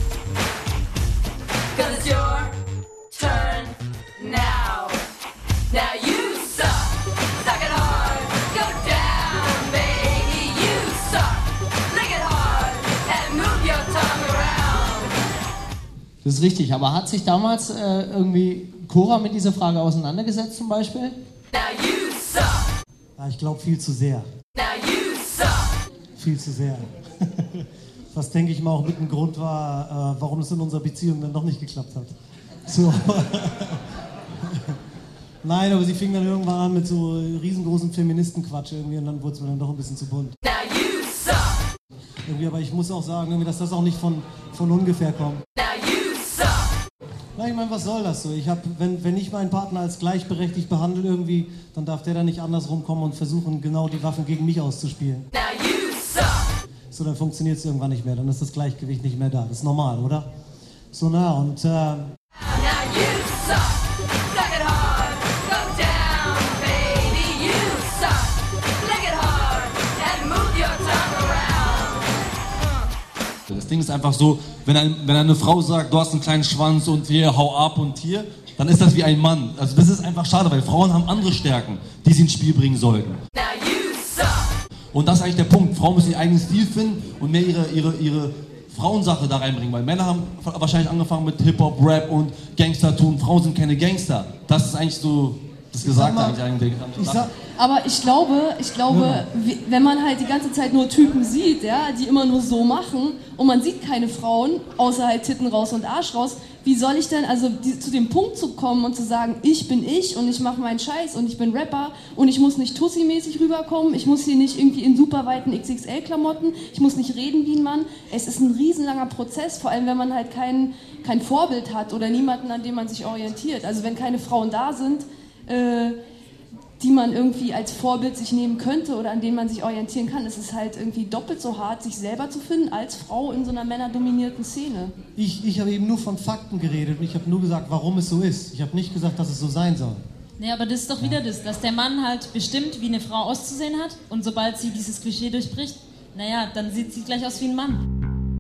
'Cause it's your turn now. Now you suck. Suck it hard. Go down, baby. You suck. Lick it hard and move your tongue around. Das ist richtig, aber hat sich damals irgendwie Cora mit dieser Frage auseinandergesetzt zum Beispiel? Now you suck. Ja, ich glaube viel zu sehr. Now you suck. Viel zu sehr. Was, denke ich mal, auch mit ein Grund war, warum es in unserer Beziehung dann doch nicht geklappt hat. So. Nein, aber sie fing dann irgendwann an mit so riesengroßen Feministenquatsch irgendwie und dann wurde es mir dann doch ein bisschen zu bunt. Now you suck. Irgendwie, aber ich muss auch sagen, irgendwie, dass das auch nicht von ungefähr kommt. Now you suck. Na, ich meine, was soll das so? Wenn ich meinen Partner als gleichberechtigt behandle irgendwie, dann darf der da nicht andersrum kommen und versuchen, genau die Waffen gegen mich auszuspielen. Now you suck. So, dann funktioniert es irgendwann nicht mehr, dann ist das Gleichgewicht nicht mehr da. Das ist normal, oder? So, na, und Now you suck. Suck it hard. Go down, baby. You suck. Lick it hard and move your tongue around. Das Ding ist einfach so, wenn eine Frau sagt, du hast einen kleinen Schwanz und hier, hau ab und hier, dann ist das wie ein Mann. Also das ist einfach schade, weil Frauen haben andere Stärken, die sie ins Spiel bringen sollten. Now you suck. Und das ist eigentlich der Punkt. Frauen müssen ihr eigenes Stil finden und mehr ihre Frauensache da reinbringen, weil Männer haben wahrscheinlich angefangen mit Hip-Hop, Rap und Gangstertum. Frauen sind keine Gangster. Das ist eigentlich so das Gesagte eigentlich. Aber ich glaube, wenn man halt die ganze Zeit nur Typen sieht, ja, die immer nur so machen und man sieht keine Frauen, außer halt Titten raus und Arsch raus, wie soll ich denn also zu dem Punkt zu kommen und zu sagen, ich bin ich und ich mache meinen Scheiß und ich bin Rapper und ich muss nicht Tussi-mäßig rüberkommen, ich muss hier nicht irgendwie in super weiten XXL-Klamotten, ich muss nicht reden wie ein Mann. Es ist ein riesenlanger Prozess, vor allem wenn man halt kein Vorbild hat oder niemanden, an dem man sich orientiert. Also wenn keine Frauen da sind, die man irgendwie als Vorbild sich nehmen könnte oder an denen man sich orientieren kann, ist es halt irgendwie doppelt so hart, sich selber zu finden als Frau in so einer männerdominierten Szene. Ich habe eben nur von Fakten geredet und ich habe nur gesagt, warum es so ist. Ich habe nicht gesagt, dass es so sein soll. Nee, aber das ist doch wieder das, dass der Mann halt bestimmt, wie eine Frau auszusehen hat und sobald sie dieses Klischee durchbricht, naja, dann sieht sie gleich aus wie ein Mann.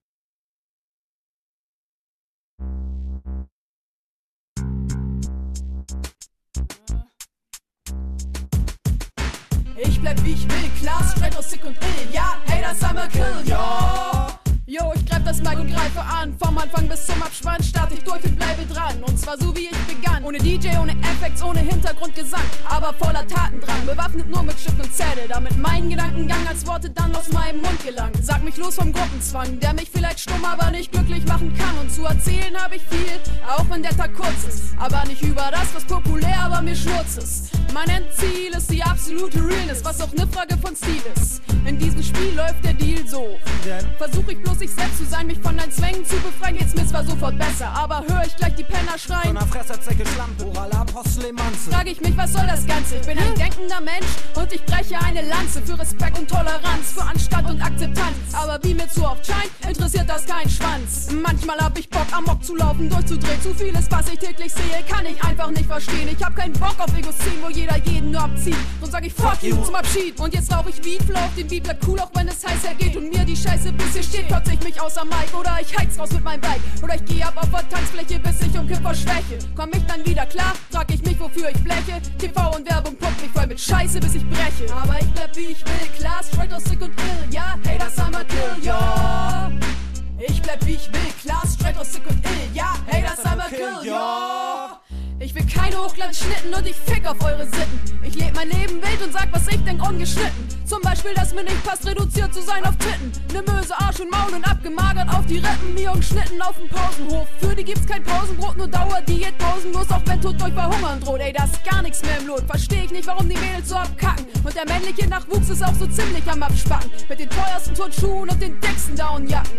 Ich bleib wie ich will, klar, straight aus Sick und ill, ja, Haters I'ma kill, yo. Yo, ich greif das Mic und greife an. Vom Anfang bis zum Abspann starte ich durch und bleibe dran. Und zwar so wie ich begann. Ohne DJ, ohne Effekts, ohne Hintergrundgesang. Aber voller Tatendrang, bewaffnet nur mit Stift und Zettel. Damit mein Gedankengang als Worte dann aus meinem Mund gelangt. Sag mich los vom Gruppenzwang, der mich vielleicht stumm, aber nicht glücklich machen kann. Und zu erzählen habe ich viel, auch wenn der Tag kurz ist. Aber nicht über das, was populär, aber mir schnurz ist. Mein Endziel ist die absolute Realness, was auch ne Frage von Stil ist. In diesem Spiel läuft der Deal so. Versuch ich bloß ich selbst zu sein, mich von deinen Zwängen zu befreien, geht's mir zwar sofort besser, aber hör ich gleich die Penner schreien. Von der Fresserzecke Schlampe, Oral Postlemanze. Frag ich mich, was soll das Ganze? Ich bin ein denkender Mensch und ich breche eine Lanze für Respekt und Toleranz, für Anstand und Akzeptanz. Aber wie mir zu oft scheint, interessiert das keinen Schwanz. Manchmal hab ich Bock, amok zu laufen, durchzudrehen. Zu vieles, was ich täglich sehe, kann ich einfach nicht verstehen. Ich hab keinen Bock auf Ego-Szenen, wo jeder jeden nur abzieht. Und sag ich fuck you zum Abschied. Und jetzt rauch ich Weed, flow auf den Beat, bleibt cool, auch wenn es heiß hergeht. Und mir die Scheiße bis hier steht, kotze ich mich außer Mike. Oder ich heiz raus mit meinem Bike. Oder ich geh ab auf der Tanzfläche, bis ich umkipp vor Schwäche. Komm ich dann wieder klar, frag ich mich, wofür ich bleche. TV und Werbung pumpt mich voll mit Scheiße, bis ich breche. Aber ich bleib wie ich will, klar, straight aus Sick und ill, ja, Haters I'ma kill, yo. Ich bleib wie ich will, klar, straight aus Sick und ill, ja, Haters I'ma kill, yo. Ich will keine Hochglanzschnitten und ich fick auf eure Sitten. Ich leb mein Leben wild und sag, was ich denk, ungeschnitten. Zum Beispiel, dass mir nicht passt, reduziert zu sein auf Titten. Ne Möse, Arsch und Maul und abgemagert auf die Rippen. Mir umschnitten auf dem Pausenhof. Für die gibt's kein Pausenbrot, nur Dauerdiät, pausenlos, auch wenn Tod euch verhungern droht. Ey, da ist gar nichts mehr im Lot. Versteh ich nicht, warum die Mädels so abkacken. Und der männliche Nachwuchs ist auch so ziemlich am Abspacken. Mit den teuersten Turnschuhen und den dicksten Downjacken.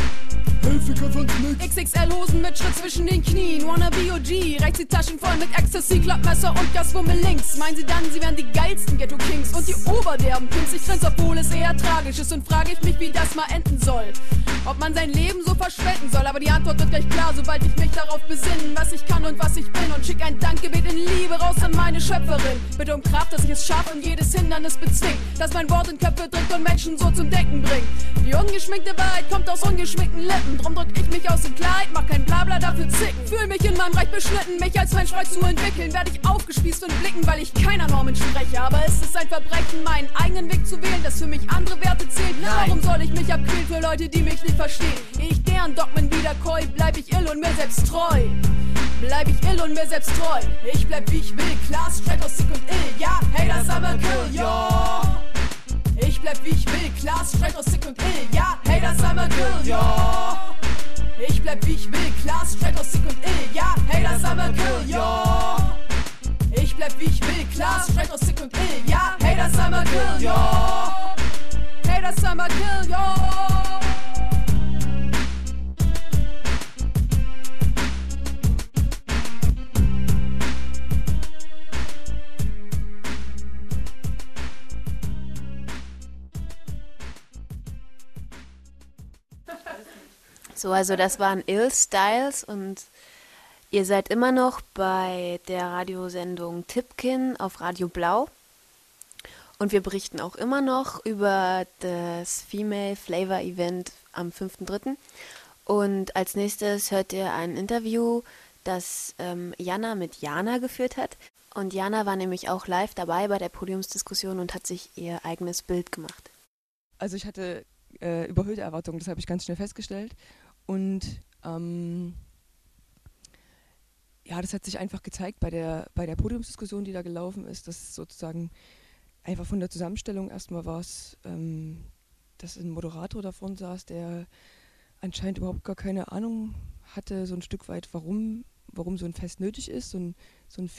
XXL-Hosen mit Schritt zwischen den Knien. Wannabe OG, rechts die Taschen voll mit Ecstasy, Klappmesser und Gaswummel links. Meinen sie dann, sie wären die geilsten Ghetto-Kings und die Oberderben Pimps. Ich grinse, obwohl es eher tragisch ist und frage ich mich, wie das mal enden soll. Ob man sein Leben so verschwenden soll, aber die Antwort wird gleich klar, sobald ich mich darauf besinne, was ich kann und was ich bin. Und schick ein Dankgebet in Liebe raus an meine Schöpferin. Bitte um Kraft, dass ich es schaffe und jedes Hindernis bezwingt. Dass mein Wort in Köpfe drückt und Menschen so zum Denken bringt. Die ungeschminkte Wahrheit kommt aus ungeschminkten Lippen. Drum drück ich mich aus dem Kleid, mach kein Blabla, dafür zicken. Fühl mich in meinem Reich beschnitten, mich als Mensch frei zu entwickeln. Werd ich aufgespießt von Blicken, weil ich keiner Norm entspreche. Aber es ist ein Verbrechen, meinen eigenen Weg zu wählen, dass für mich andere Werte zählen. Warum soll ich mich abquälen für Leute, die mich nicht verstehen? Ich deren Dogmen wieder keu, bleib ich ill und mir selbst treu. Bleib ich ill und mir selbst treu. Ich bleib wie ich will, klar, straight aus Sick und ill, ja, Haters I'ma kill, yo. Ich bleib wie ich will, klar, straight aus Sick und ill, ja, Haters I'ma kill, yo. Ich bleib wie ich will, klar, straight aus Sick und ill, ja, Haters I'ma kill, yo. Ich bleib wie ich will, klar, straight aus Sick und ill, ja, Haters I'ma kill, yo. Haters I'ma kill, yo. So, also das waren Ill Styles und ihr seid immer noch bei der Radiosendung Tipkin auf Radio Blau. Und wir berichten auch immer noch über das Female Flavor Event am 5.3. Und als nächstes hört ihr ein Interview, das Jana mit Jana geführt hat. Und Jana war nämlich auch live dabei bei der Podiumsdiskussion und hat sich ihr eigenes Bild gemacht. Also ich hatte überhöhte Erwartungen, das habe ich ganz schnell festgestellt. Und ja, das hat sich einfach gezeigt bei der Podiumsdiskussion, die da gelaufen ist, dass sozusagen einfach von der Zusammenstellung erstmal war es, dass ein Moderator da vorne saß, der anscheinend überhaupt gar keine Ahnung hatte, so ein Stück weit, warum so ein Fest nötig ist, so ein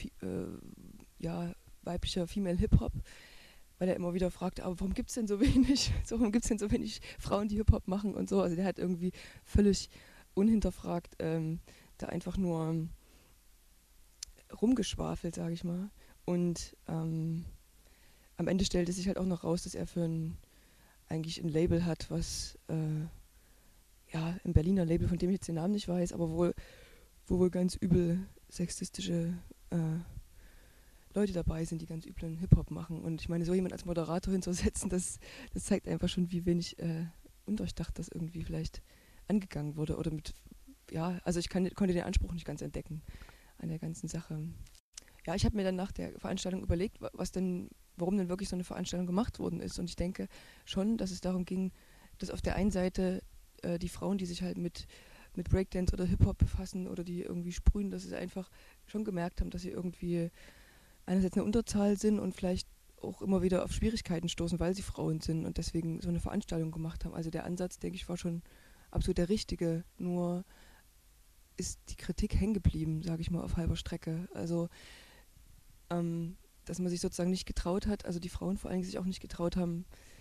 weiblicher Female Hip-Hop, weil er immer wieder fragte, aber warum gibt es denn so wenig? Warum gibt es denn so wenig Frauen, die Hip-Hop machen und so? Also der hat irgendwie völlig unhinterfragt da einfach nur rumgeschwafelt, sage ich mal. Und am Ende stellte sich halt auch noch raus, dass er eigentlich ein Label hat, was ein Berliner Label, von dem ich jetzt den Namen nicht weiß, aber wo wohl ganz übel sexistische Leute dabei sind, die ganz üblen Hip-Hop machen. Und ich meine, so jemand als Moderator hinzusetzen, das zeigt einfach schon, wie wenig undurchdacht das irgendwie vielleicht angegangen wurde. Oder mit, ja, also ich konnte den Anspruch nicht ganz entdecken an der ganzen Sache. Ja, ich habe mir dann nach der Veranstaltung überlegt, warum denn wirklich so eine Veranstaltung gemacht worden ist. Und ich denke schon, dass es darum ging, dass auf der einen Seite die Frauen, die sich halt mit Breakdance oder Hip-Hop befassen oder die irgendwie sprühen, dass sie einfach schon gemerkt haben, dass sie irgendwie einerseits eine Unterzahl sind und vielleicht auch immer wieder auf Schwierigkeiten stoßen, weil sie Frauen sind und deswegen so eine Veranstaltung gemacht haben. Also der Ansatz, denke ich, war schon absolut der richtige, nur ist die Kritik hängen geblieben, sage ich mal, auf halber Strecke. Also dass man sich sozusagen nicht getraut hat, also die Frauen vor allem sich auch nicht getraut haben,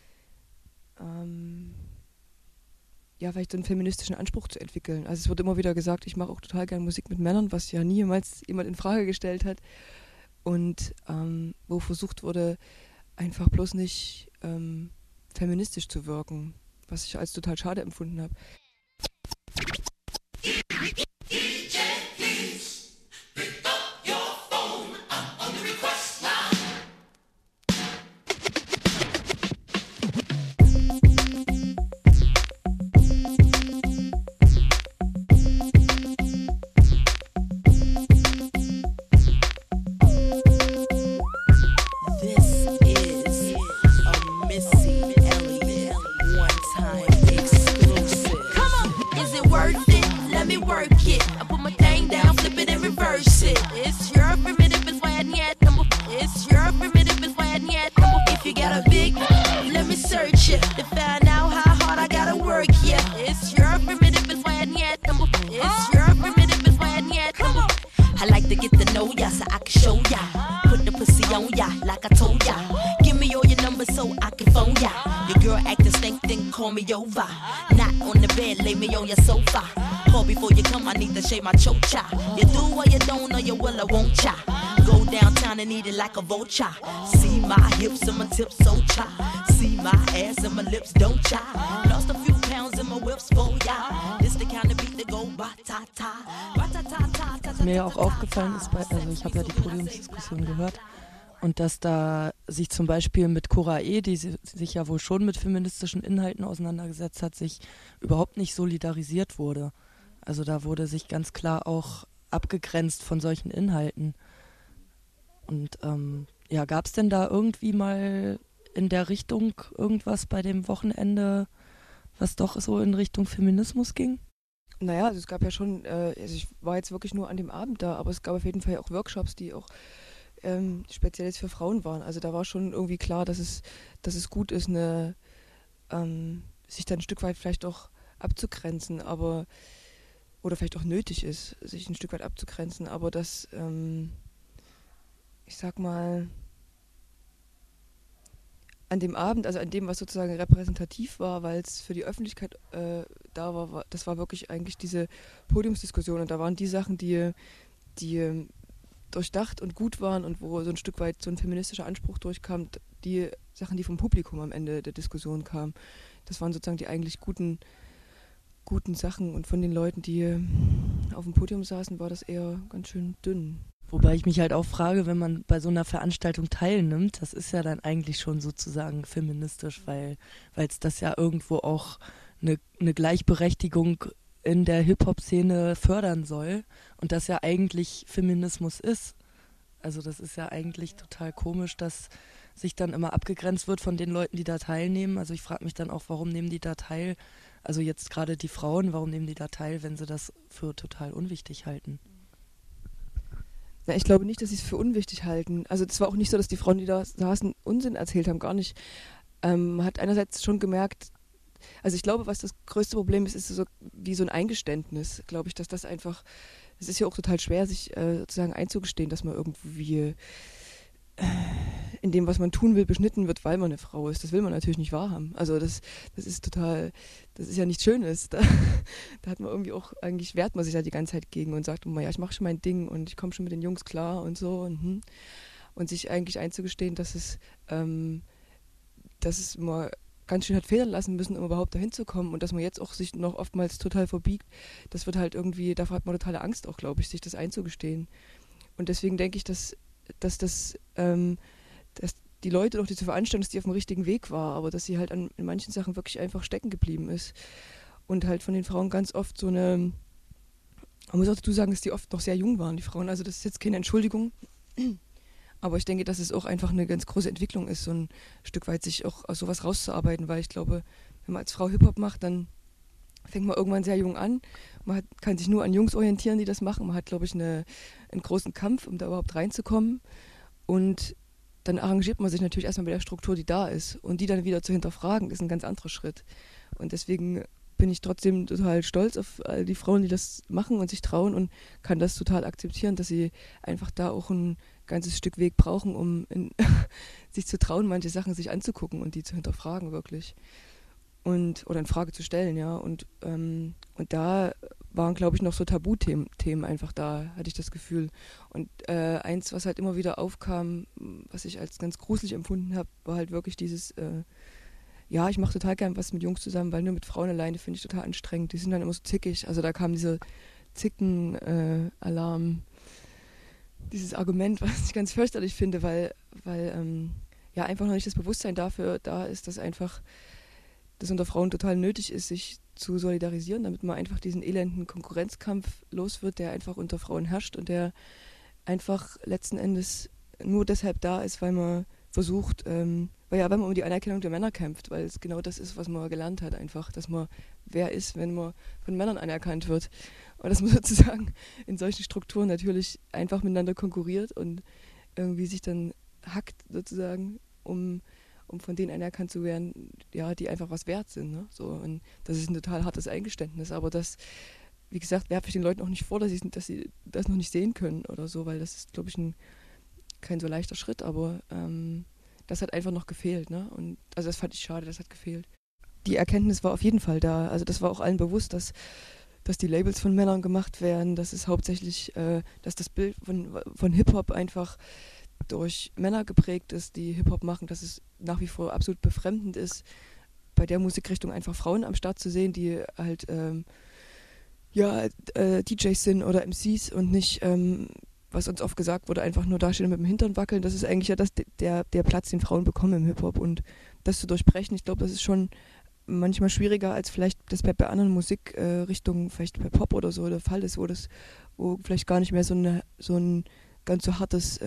ja, vielleicht so einen feministischen Anspruch zu entwickeln. Also es wird immer wieder gesagt, ich mache auch total gerne Musik mit Männern, was ja niemals jemand in Frage gestellt hat. Und wo versucht wurde, einfach bloß nicht feministisch zu wirken, was ich als total schade empfunden habe. Shave my chocha. You do or you don't, or you will or won't cha. Go downtown and eat it like a vulture. See my hips and my tips so cha. See my ass and my lips don't cha. Lost a few pounds in my whips for ya. This the kind of beat that go ba ta ta. Ba ta ta ta ta. Was mir ja auch aufgefallen ist, also ich habe ja die Podiumsdiskussion gehört, und dass da sich zum Beispiel mit Cora E., die sich ja wohl schon mit feministischen Inhalten auseinandergesetzt hat, sich überhaupt nicht solidarisiert wurde. Also da wurde sich ganz klar auch abgegrenzt von solchen Inhalten. Und ja, gab es denn da irgendwie mal in der Richtung irgendwas bei dem Wochenende, was doch so in Richtung Feminismus ging? Naja, also es gab ja schon, also ich war jetzt wirklich nur an dem Abend da, aber es gab auf jeden Fall auch Workshops, die auch speziell jetzt für Frauen waren. Also da war schon irgendwie klar, dass es gut ist, sich dann ein Stück weit vielleicht auch abzugrenzen, aber oder vielleicht auch nötig ist, sich ein Stück weit abzugrenzen, aber dass, ich sag mal, an dem Abend, also an dem, was sozusagen repräsentativ war, weil es für die Öffentlichkeit da war, das war wirklich eigentlich diese Podiumsdiskussion, und da waren die Sachen, die durchdacht und gut waren und wo so ein Stück weit so ein feministischer Anspruch durchkam, die Sachen, die vom Publikum am Ende der Diskussion kamen. Das waren sozusagen die eigentlich guten Sachen, und von den Leuten, die auf dem Podium saßen, war das eher ganz schön dünn. Wobei ich mich halt auch frage, wenn man bei so einer Veranstaltung teilnimmt, das ist ja dann eigentlich schon sozusagen feministisch, weil es das ja irgendwo auch eine Gleichberechtigung in der Hip-Hop-Szene fördern soll und das ja eigentlich Feminismus ist. Also das ist ja eigentlich total komisch, dass sich dann immer abgegrenzt wird von den Leuten, die da teilnehmen. Also ich frage mich dann auch, warum nehmen die da teil? Also jetzt gerade die Frauen, warum nehmen die da teil, wenn sie das für total unwichtig halten? Na, ich glaube nicht, dass sie es für unwichtig halten. Also es war auch nicht so, dass die Frauen, die da saßen, Unsinn erzählt haben, gar nicht. Hat einerseits schon gemerkt, also ich glaube, was das größte Problem ist so wie so ein Eingeständnis, glaube ich, dass das einfach, es ist ja auch total schwer, sich sozusagen einzugestehen, dass man irgendwie in dem, was man tun will, beschnitten wird, weil man eine Frau ist. Das will man natürlich nicht wahrhaben. Also das ist total, das ist ja nichts Schönes. Da hat man irgendwie auch, eigentlich wehrt man sich ja die ganze Zeit gegen und sagt, ja, ich mache schon mein Ding und ich komme schon mit den Jungs klar und so. Und sich eigentlich einzugestehen, dass es immer ganz schön hat federn lassen müssen, um überhaupt dahin zu kommen, und dass man jetzt auch sich noch oftmals total verbiegt, das wird halt irgendwie, davor hat man totale Angst auch, glaube ich, sich das einzugestehen. Und deswegen denke ich, dass dass die Leute durch diese Veranstaltung, dass die auf dem richtigen Weg war, aber dass sie halt in manchen Sachen wirklich einfach stecken geblieben ist. Und halt von den Frauen ganz oft so eine, man muss auch dazu sagen, dass die oft noch sehr jung waren, die Frauen. Also das ist jetzt keine Entschuldigung, aber ich denke, dass es auch einfach eine ganz große Entwicklung ist, so ein Stück weit sich auch aus sowas rauszuarbeiten, weil ich glaube, wenn man als Frau Hip-Hop macht, dann fängt man irgendwann sehr jung an. Man kann sich nur an Jungs orientieren, die das machen. Man hat, glaube ich, einen großen Kampf, um da überhaupt reinzukommen. Und dann arrangiert man sich natürlich erstmal mit der Struktur, die da ist. Und die dann wieder zu hinterfragen, ist ein ganz anderer Schritt. Und deswegen bin ich trotzdem total stolz auf all die Frauen, die das machen und sich trauen und kann das total akzeptieren, dass sie einfach da auch ein ganzes Stück Weg brauchen, um sich zu trauen, manche Sachen sich anzugucken und die zu hinterfragen wirklich. Oder in Frage zu stellen, ja. Und da waren, glaube ich, noch so Tabuthemen einfach da, hatte ich das Gefühl. Und eins, was halt immer wieder aufkam, was ich als ganz gruselig empfunden habe, war halt wirklich dieses, ja, ich mache total gern was mit Jungs zusammen, weil nur mit Frauen alleine finde ich total anstrengend. Die sind dann immer so zickig. Also da kam dieser Zicken-Alarm, dieses Argument, was ich ganz fürchterlich finde, weil ja einfach noch nicht das Bewusstsein dafür da ist, dass einfach das unter Frauen total nötig ist, sich zu solidarisieren, damit man einfach diesen elenden Konkurrenzkampf los wird, der einfach unter Frauen herrscht und der einfach letzten Endes nur deshalb da ist, weil man versucht, weil man um die Anerkennung der Männer kämpft, weil es genau das ist, was man gelernt hat, einfach, dass man wer ist, wenn man von Männern anerkannt wird. Und dass man sozusagen in solchen Strukturen natürlich einfach miteinander konkurriert und irgendwie sich dann hackt sozusagen, um von denen anerkannt zu werden, ja, die einfach was wert sind. Ne? So, und das ist ein total hartes Eingeständnis, aber das, wie gesagt, werfe ich den Leuten auch nicht vor, dass sie das noch nicht sehen können oder so, weil das ist, glaube ich, kein so leichter Schritt, aber das hat einfach noch gefehlt. Ne? Und also das fand ich schade, das hat gefehlt. Die Erkenntnis war auf jeden Fall da, also das war auch allen bewusst, dass die Labels von Männern gemacht werden, dass es hauptsächlich, dass das Bild von Hip-Hop einfach durch Männer geprägt ist, die Hip-Hop machen, dass es nach wie vor absolut befremdend ist, bei der Musikrichtung einfach Frauen am Start zu sehen, die halt DJs sind oder MCs und nicht, was uns oft gesagt wurde, einfach nur dastehen und mit dem Hintern wackeln. Das ist eigentlich ja der Platz, den Frauen bekommen im Hip-Hop. Und das zu durchbrechen, ich glaube, das ist schon manchmal schwieriger, als vielleicht das bei anderen Musikrichtungen, vielleicht bei Pop oder so der Fall ist, wo vielleicht gar nicht mehr so ein ganz so hartes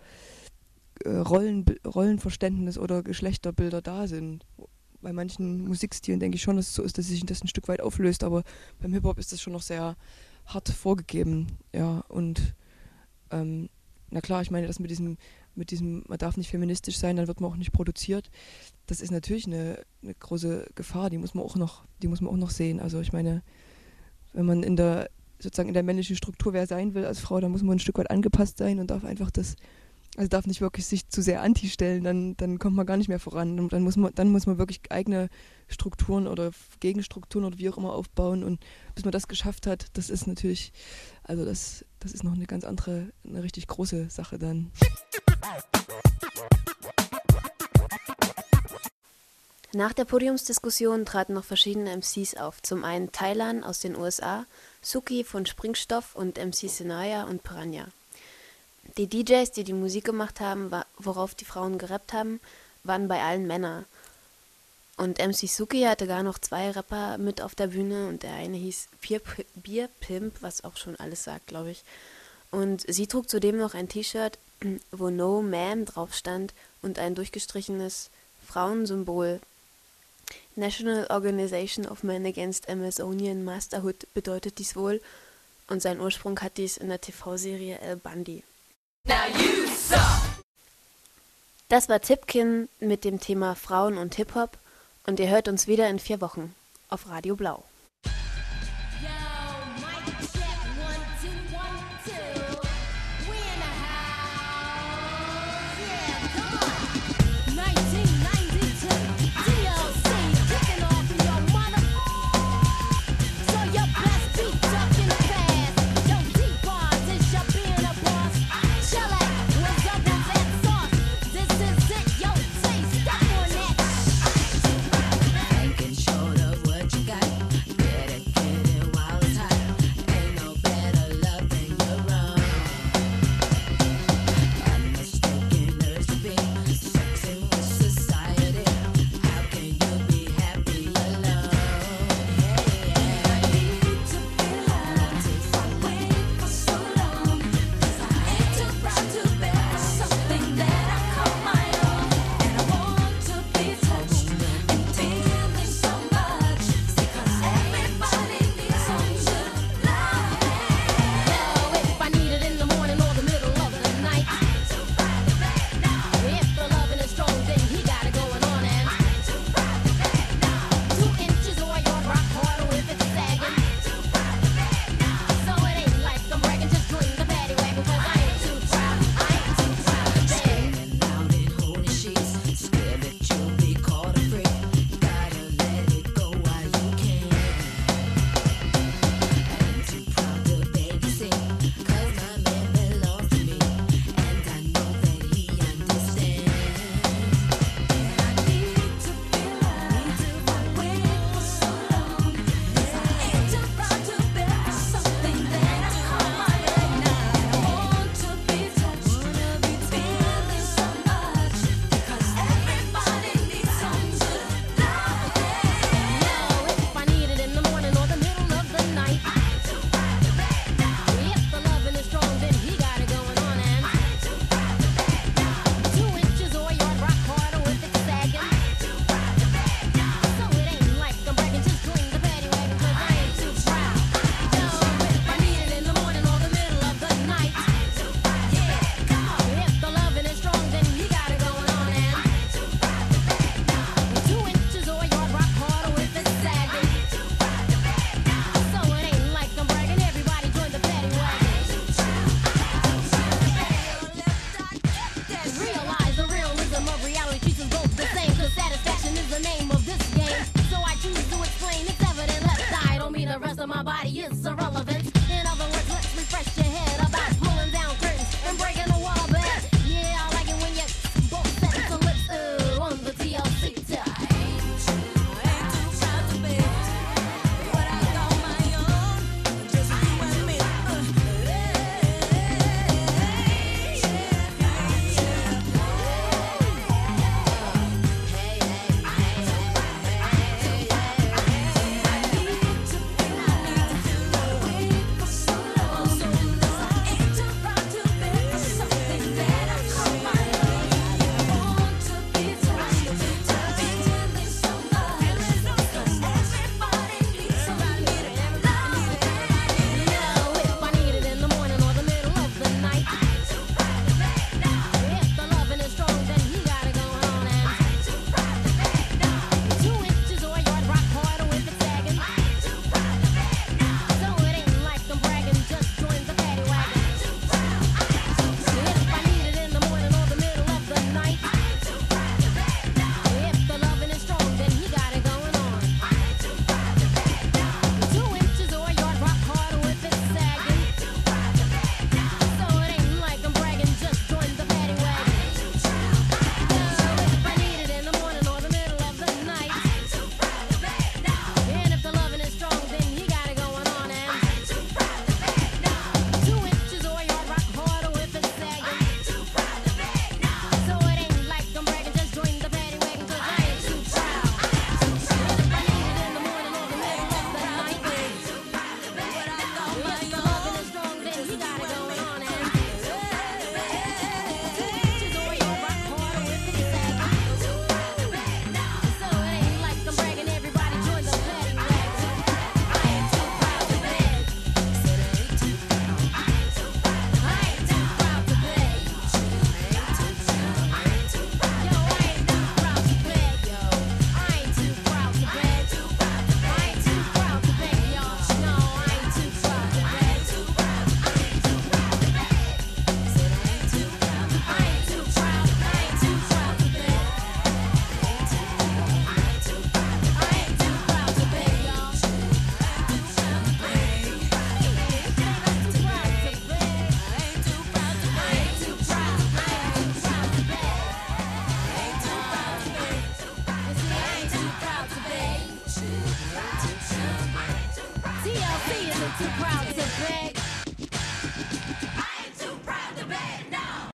Rollenverständnis oder Geschlechterbilder da sind. Bei manchen Musikstilen denke ich schon, dass es so ist, dass sich das ein Stück weit auflöst, aber beim Hip-Hop ist das schon noch sehr hart vorgegeben. Ja, und na klar, ich meine, das mit diesem, man darf nicht feministisch sein, dann wird man auch nicht produziert. Das ist natürlich eine große Gefahr, die muss man auch noch sehen. Also ich meine, wenn man sozusagen in der männlichen Struktur wer sein will als Frau, dann muss man ein Stück weit angepasst sein und darf einfach darf nicht wirklich sich zu sehr anti stellen, dann kommt man gar nicht mehr voran. Und dann muss man wirklich eigene Strukturen oder Gegenstrukturen oder wie auch immer aufbauen. Und bis man das geschafft hat, das ist natürlich, also das ist noch eine richtig große Sache dann. Nach der Podiumsdiskussion traten noch verschiedene MCs auf. Zum einen Thailand aus den USA, Suki von Springstoff und MC Senaya und Piranha. Die DJs, die Musik gemacht haben, worauf die Frauen gerappt haben, waren bei allen Männer. Und MC Suki hatte gar noch 2 Rapper mit auf der Bühne und der eine hieß Bierpimp, was auch schon alles sagt, glaube ich. Und sie trug zudem noch ein T-Shirt, wo No Man drauf stand und ein durchgestrichenes Frauensymbol. National Organization of Men Against Amazonian Masterhood bedeutet dies wohl und seinen Ursprung hat dies in der TV-Serie El Bundy. Das war Tipkin mit dem Thema Frauen und Hip-Hop und ihr hört uns wieder in 4 Wochen auf Radio Blau. is irrelevant. In other words, let's refresh your head about pulling down curtains and breaking the wall bed. Yeah, I like it when you both set the lips on the TLC time. TLC isn't too proud to